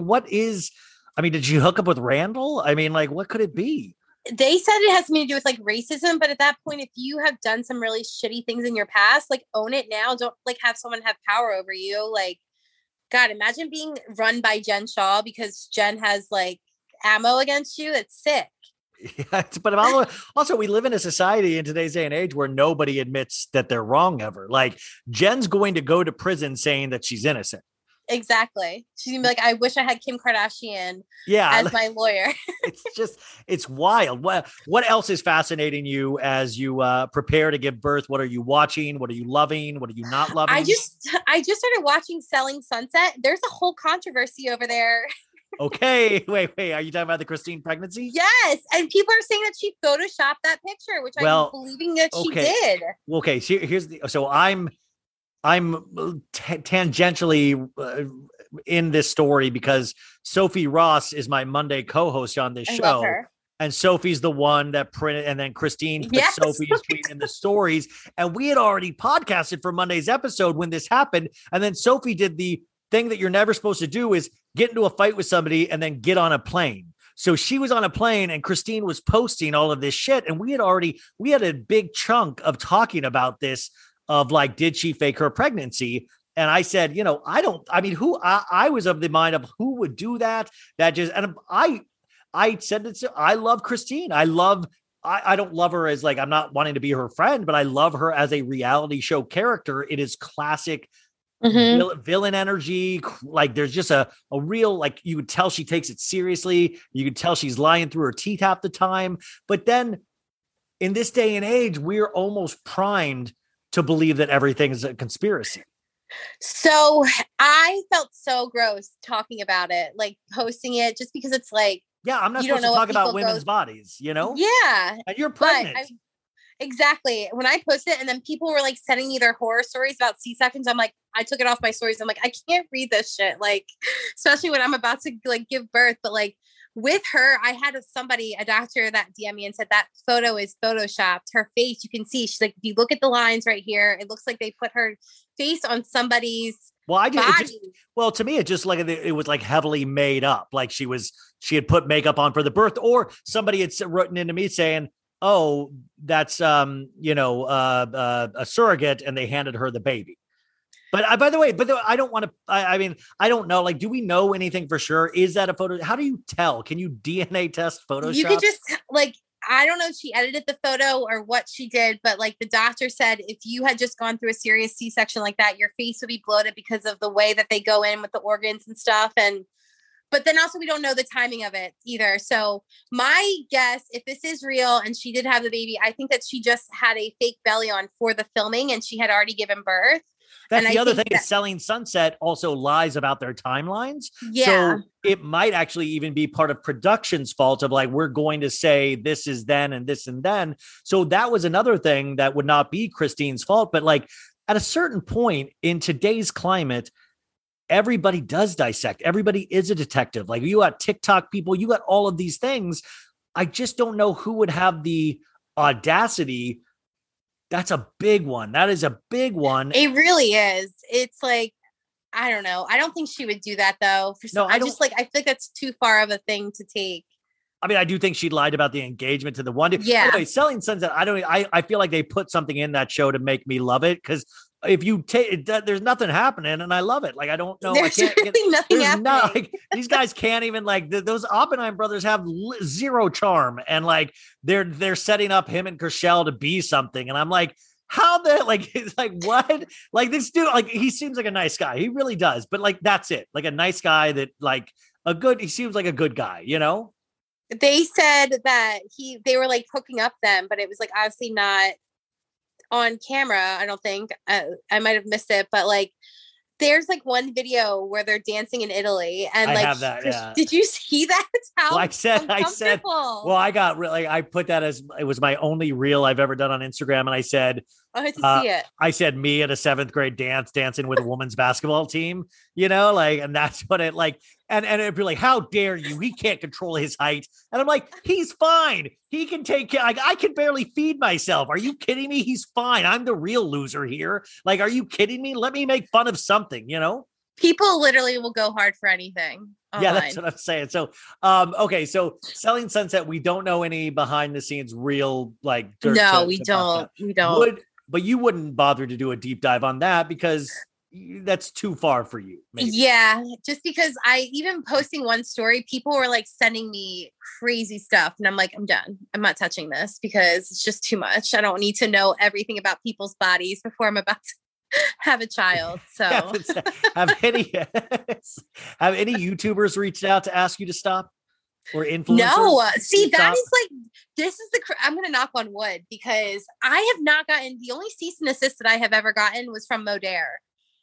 did she hook up with Randall? I mean, like, what could it be? They said it has something to do with like racism, but at that point, if you have done some really shitty things in your past, like own it now. Don't like have someone have power over you. Like, God, imagine being run by Jen Shah because Jen has like ammo against you. It's sick. Yeah, but also we live in a society in today's day and age where nobody admits that they're wrong ever. Like Jen's going to go to prison saying that she's innocent. Exactly. She's gonna be like, I wish I had Kim Kardashian as my lawyer. it's wild. What else is fascinating you as you prepare to give birth? What are you watching? What are you loving? What are you not loving? I just started watching Selling Sunset. There's a whole controversy over there. Okay, wait. Are you talking about the Christine pregnancy? Yes, and people are saying that she photoshopped that picture, which I'm believing that she did. Okay, so I'm tangentially in this story because Sophie Ross is my Monday co-host on this show. And Sophie's the one that printed, and then Christine put Yes. Sophie's tweet in the stories. And we had already podcasted for Monday's episode when this happened. And then Sophie did the thing that you're never supposed to do, is get into a fight with somebody and then get on a plane. So she was on a plane and Christine was posting all of this shit. And we had a big chunk of talking about this, of like, did she fake her pregnancy? And I said, I was of the mind of who would do that? I said that I love Christine. I don't love her as like, I'm not wanting to be her friend, but I love her as a reality show character. It is classic villain energy. Like there's just a real, like, you could tell she takes it seriously. You could tell she's lying through her teeth half the time. But then in this day and age, we're almost primed to believe that everything is a conspiracy. So I felt so gross talking about it, like posting it, just because it's like, yeah, I'm not supposed to talk about women's bodies, Yeah. And you're pregnant. Exactly. When I posted it and then people were like sending me their horror stories about C-sections, I'm like, I took it off my stories. I'm like, I can't read this shit. Like, especially when I'm about to like give birth. But like with her, I had a doctor that DM me and said that photo is photoshopped. Her face, you can see, she's like, if you look at the lines right here, it looks like they put her face on somebody's to me, it just like it was like heavily made up. Like she had put makeup on for the birth, or somebody had written into me saying, "Oh, that's a surrogate," and they handed her the baby. But I don't want to. I don't know. Like, do we know anything for sure? Is that a photo? How do you tell? Can you DNA test Photoshop? You could just like. I don't know if she edited the photo or what she did, but like the doctor said, if you had just gone through a serious C-section like that, your face would be bloated because of the way that they go in with the organs and stuff. But then also we don't know the timing of it either. So my guess, if this is real and she did have the baby, I think that she just had a fake belly on for the filming and she had already given birth. That's the other thing is Selling Sunset also lies about their timelines. Yeah. So it might actually even be part of production's fault of like, we're going to say this is then and this and then. So that was another thing that would not be Christine's fault. But like at a certain point in today's climate, everybody does dissect. Everybody is a detective. Like you got TikTok people, you got all of these things. I just don't know who would have the audacity. That's a big one. That is a big one. It really is. It's like, I don't know. I don't think she would do that though. I think that's too far of a thing to take. I mean, I do think she lied about the engagement to the one. Yeah. Anyway, Selling Sunset. I feel like they put something in that show to make me love it. Cause if you take there's nothing happening and I love it. Like, I don't know. There's nothing happening. These guys can't even those Oppenheim brothers have zero charm. And like, they're setting up him and Kershell to be something. And I'm like, how it's like, what? Like this dude, like he seems like a nice guy. He really does. But like, that's it. Like a nice guy that like he seems like a good guy, They said that they were like hooking up them, but it was like obviously not on camera. I don't think I might have missed it, but like there's like one video where they're dancing in Italy and I have that, yeah. Did you see that? How I said, well, I got really, I put that as, it was my only reel I've ever done on Instagram. And I said, I had to see it. I said me at a 7th grade dancing with a women's basketball team, and that's what it like, and it'd be like, how dare you? He can't control his height. And I'm like, he's fine. He can take care. Like, I can barely feed myself. Are you kidding me? He's fine. I'm the real loser here. Like, are you kidding me? Let me make fun of something, People literally will go hard for anything. Online. Yeah, that's what I'm saying. So, okay. So Selling Sunset, we don't know any behind the scenes real like. No, we don't. We don't. But you wouldn't bother to do a deep dive on that because that's too far for you. Maybe. Yeah, just because even posting one story, people were like sending me crazy stuff. And I'm like, I'm done. I'm not touching this because it's just too much. I don't need to know everything about people's bodies before I'm about to have a child. So have any YouTubers reached out to ask you to stop? Or influencers? No, see, that is like, this is I'm going to knock on wood because I have not gotten, the only cease and desist that I have ever gotten was from Modere,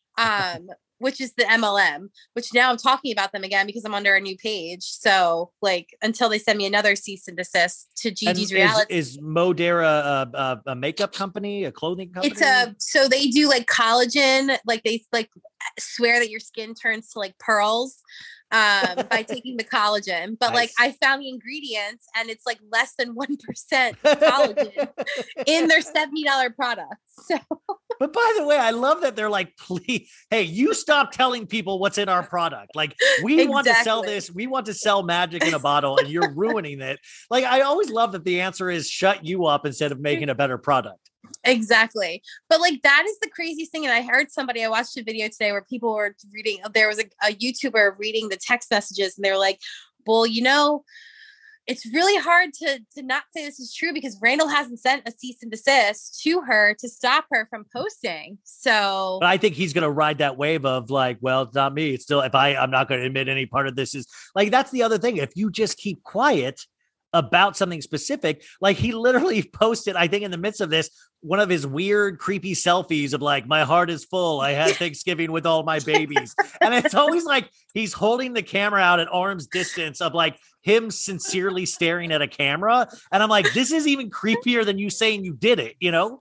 which is the MLM, which now I'm talking about them again because I'm under a new page. So like, until they send me another cease and desist to Gigi's Reality. Is Modere a makeup company, a clothing company? So they do like collagen, like they like swear that your skin turns to like pearls. by taking the collagen. But like Nice. I found the ingredients and it's like less than 1% collagen in their $70 product. So But by the way, I love that they're like, please, hey, you stop telling people what's in our product. Like, we want to sell Exactly. this. We want to sell magic in a bottle, and you're ruining it. Like, I always love that the answer is shut you up instead of making a better product. Exactly. But like that is the craziest thing. And I heard somebody, I watched a video today where people were reading, there was a YouTuber reading the text messages and they're like, well, you know, it's really hard to not say this is true because Randall hasn't sent a cease and desist to her to stop her from posting. So But I think he's going to ride that wave of like, well, it's not me. It's still, if I'm not going to admit any part of this is like, that's the other thing. If you just keep quiet about something specific, like he literally posted, I think in the midst of this, one of his weird, creepy selfies of like, my heart is full. I had Thanksgiving with all my babies. And it's always like, he's holding the camera out at arm's distance of like him sincerely staring at a camera. And I'm like, this is even creepier than you saying you did it, you know?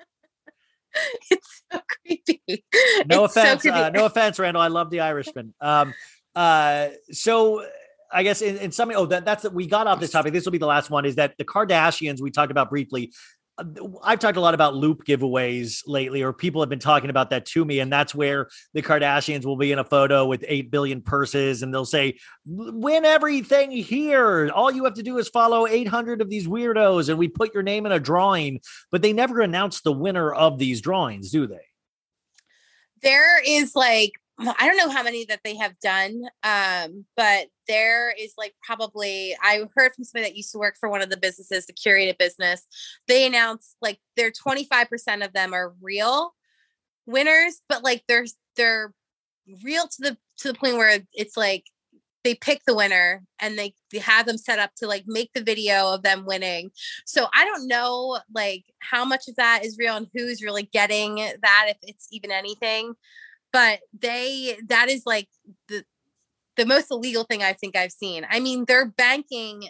it's so creepy. No It's so offense. creepy. No offense, Randall. I love the Irishman. So I guess in some, we got off this topic. This will be the last one, is that the Kardashians, we talked about briefly. I've talked a lot about loop giveaways lately, or people have been talking about that to me. And that's where the Kardashians will be in a photo with 8 billion purses and they'll say, win everything here. All you have to do is follow 800 of these weirdos. And we put your name in a drawing, but they never announce the winner of these drawings, do they? There is like, I don't know how many that they have done, but there is like probably, I heard from somebody that used to work for one of the businesses, the curated business. They announced like their 25% of them are real winners, but like they're real to the point where it's like they pick the winner and they have them set up to like make the video of them winning. So I don't know like how much of that is real and who's really getting that, if it's even anything. But that is like the most illegal thing I think I've seen. I mean, they're banking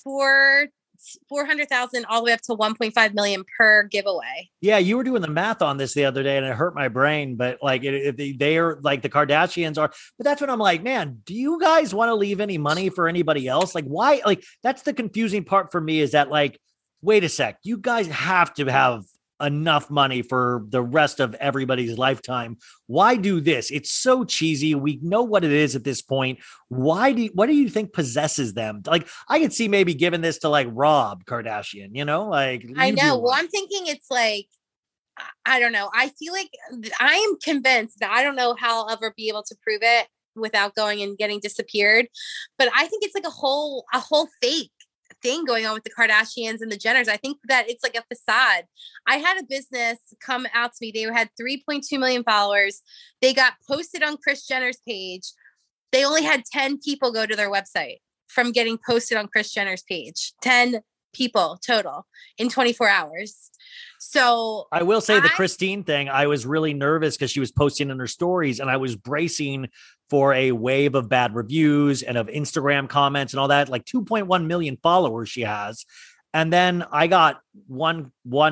400,000 all the way up to 1.5 million per giveaway. Yeah, you were doing the math on this the other day, and it hurt my brain. But like, they are like the Kardashians are. But that's what I'm like, man. Do you guys want to leave any money for anybody else? Like, why? Like, that's the confusing part for me. Is that like, wait a sec, you guys have to have enough money for the rest of everybody's lifetime. Why do this? It's so cheesy. We know what it is at this point. What do you think possesses them? Like, I could see maybe giving this to like Rob Kardashian, you know, like, I know. Well, I'm thinking it's like, I don't know. I feel like I am convinced that I don't know how I'll ever be able to prove it without going and getting disappeared. But I think it's like a whole fake thing going on with the Kardashians and the Jenners. I think that it's like a facade. I had a business come out to me. They had 3.2 million followers. They got posted on Kris Jenner's page. They only had 10 people go to their website from getting posted on Kris Jenner's page. 10 people total in 24 hours. So I will say the Christine thing, I was really nervous because she was posting in her stories and I was bracing for a wave of bad reviews and of Instagram comments and all that. Like 2.1 million followers she has. And then I got one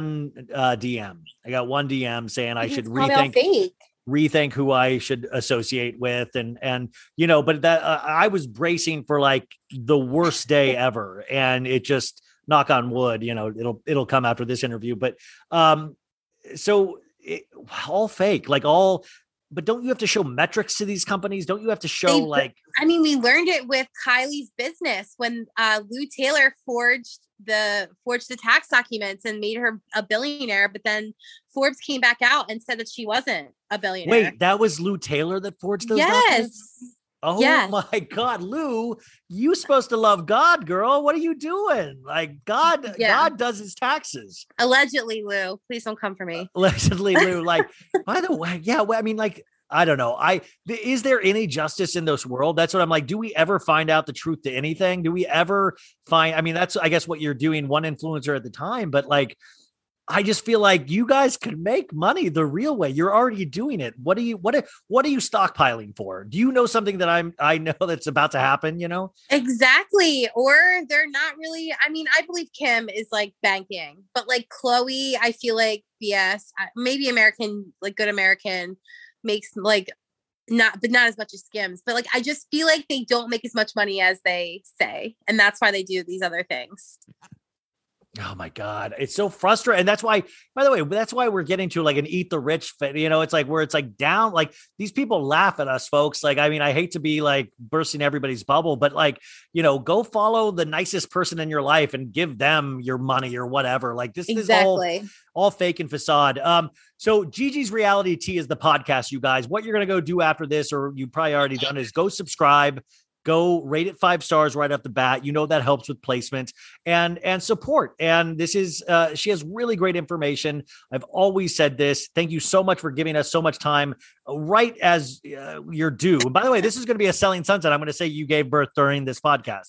DM. I got one DM saying I should rethink who I should associate with. And, you know, but that I was bracing for like the worst day ever. And it just, knock on wood, you know, it'll come after this interview, but so all fake, like all, but don't you have to show metrics to these companies? Don't you have to show I mean, we learned it with Kylie's business when Lou Taylor forged the tax documents and made her a billionaire, but then Forbes came back out and said that she wasn't a billionaire. Wait, that was Lou Taylor that forged those documents? Documents? Oh my God, Lou, you supposed to love God, girl. What are you doing? Like God does his taxes. Allegedly, Lou, please don't come for me. Allegedly, Lou, like, by the way, yeah, well, I mean, like, I don't know. Is there any justice in this world? That's what I'm like. Do we ever find out the truth to anything? Do we ever find, I mean, that's, I guess what you're doing, one influencer at the time, but like, I just feel like you guys could make money the real way. You're already doing it. What are you stockpiling for? Do you know something that I know that's about to happen, you know? Exactly. Or they're not really, I mean, I believe Kim is like banking, but like Khloe, I feel like BS, maybe American, like Good American makes like not as much as Skims, but like I just feel like they don't make as much money as they say, and that's why they do these other things. Oh my God. It's so frustrating. And that's why, by the way, that's why we're getting to like an eat the rich, it's like where it's like down, like these people laugh at us folks. Like, I mean, I hate to be like bursting everybody's bubble, but like, go follow the nicest person in your life and give them your money or whatever. Like this is all fake and facade. So Gigi's Reality Tea is the podcast, you guys. What you're going to go do after this, or you probably already done, is go subscribe. Go rate it 5 stars right off the bat. That helps with placement and support. And this is, she has really great information. I've always said this. Thank you so much for giving us so much time right as you're due. And by the way, this is going to be a selling sunset. I'm going to say you gave birth during this podcast.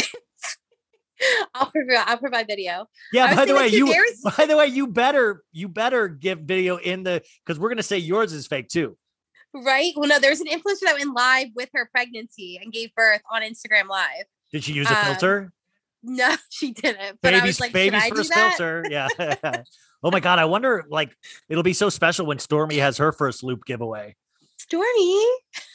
I'll provide video. Yeah. By the way, you better give video because we're going to say yours is fake too. Right. Well, no, there's an influencer that went live with her pregnancy and gave birth on Instagram Live. Did she use a filter? No, she didn't. But I was like, should I do that? Filter. Yeah. Oh my God. I wonder, like, it'll be so special when Stormy has her first loop giveaway. Stormy,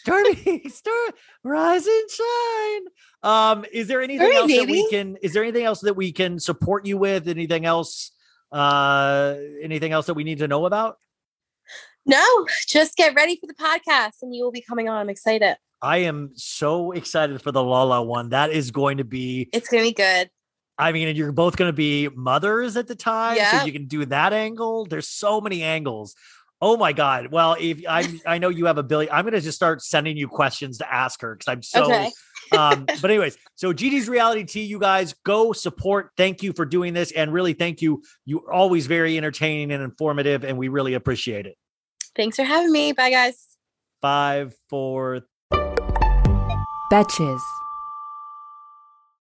rise and shine. Is there anything else that we can support you with? Anything else that we need to know about? No, just get ready for the podcast and you will be coming on. I'm excited. I am so excited for the Lala one. That is going to be... It's going to be good. I mean, you're both going to be mothers at the time, so you can do that angle. There's so many angles. Oh my God. Well, if I know you have a billion, I'm going to just start sending you questions to ask her because I'm so... Okay. But anyways, so Gigi's Reality Tea, you guys go support. Thank you for doing this. And really, thank you. You're always very entertaining and informative, and we really appreciate it. Thanks for having me. Bye, guys. 5, 4. Betches.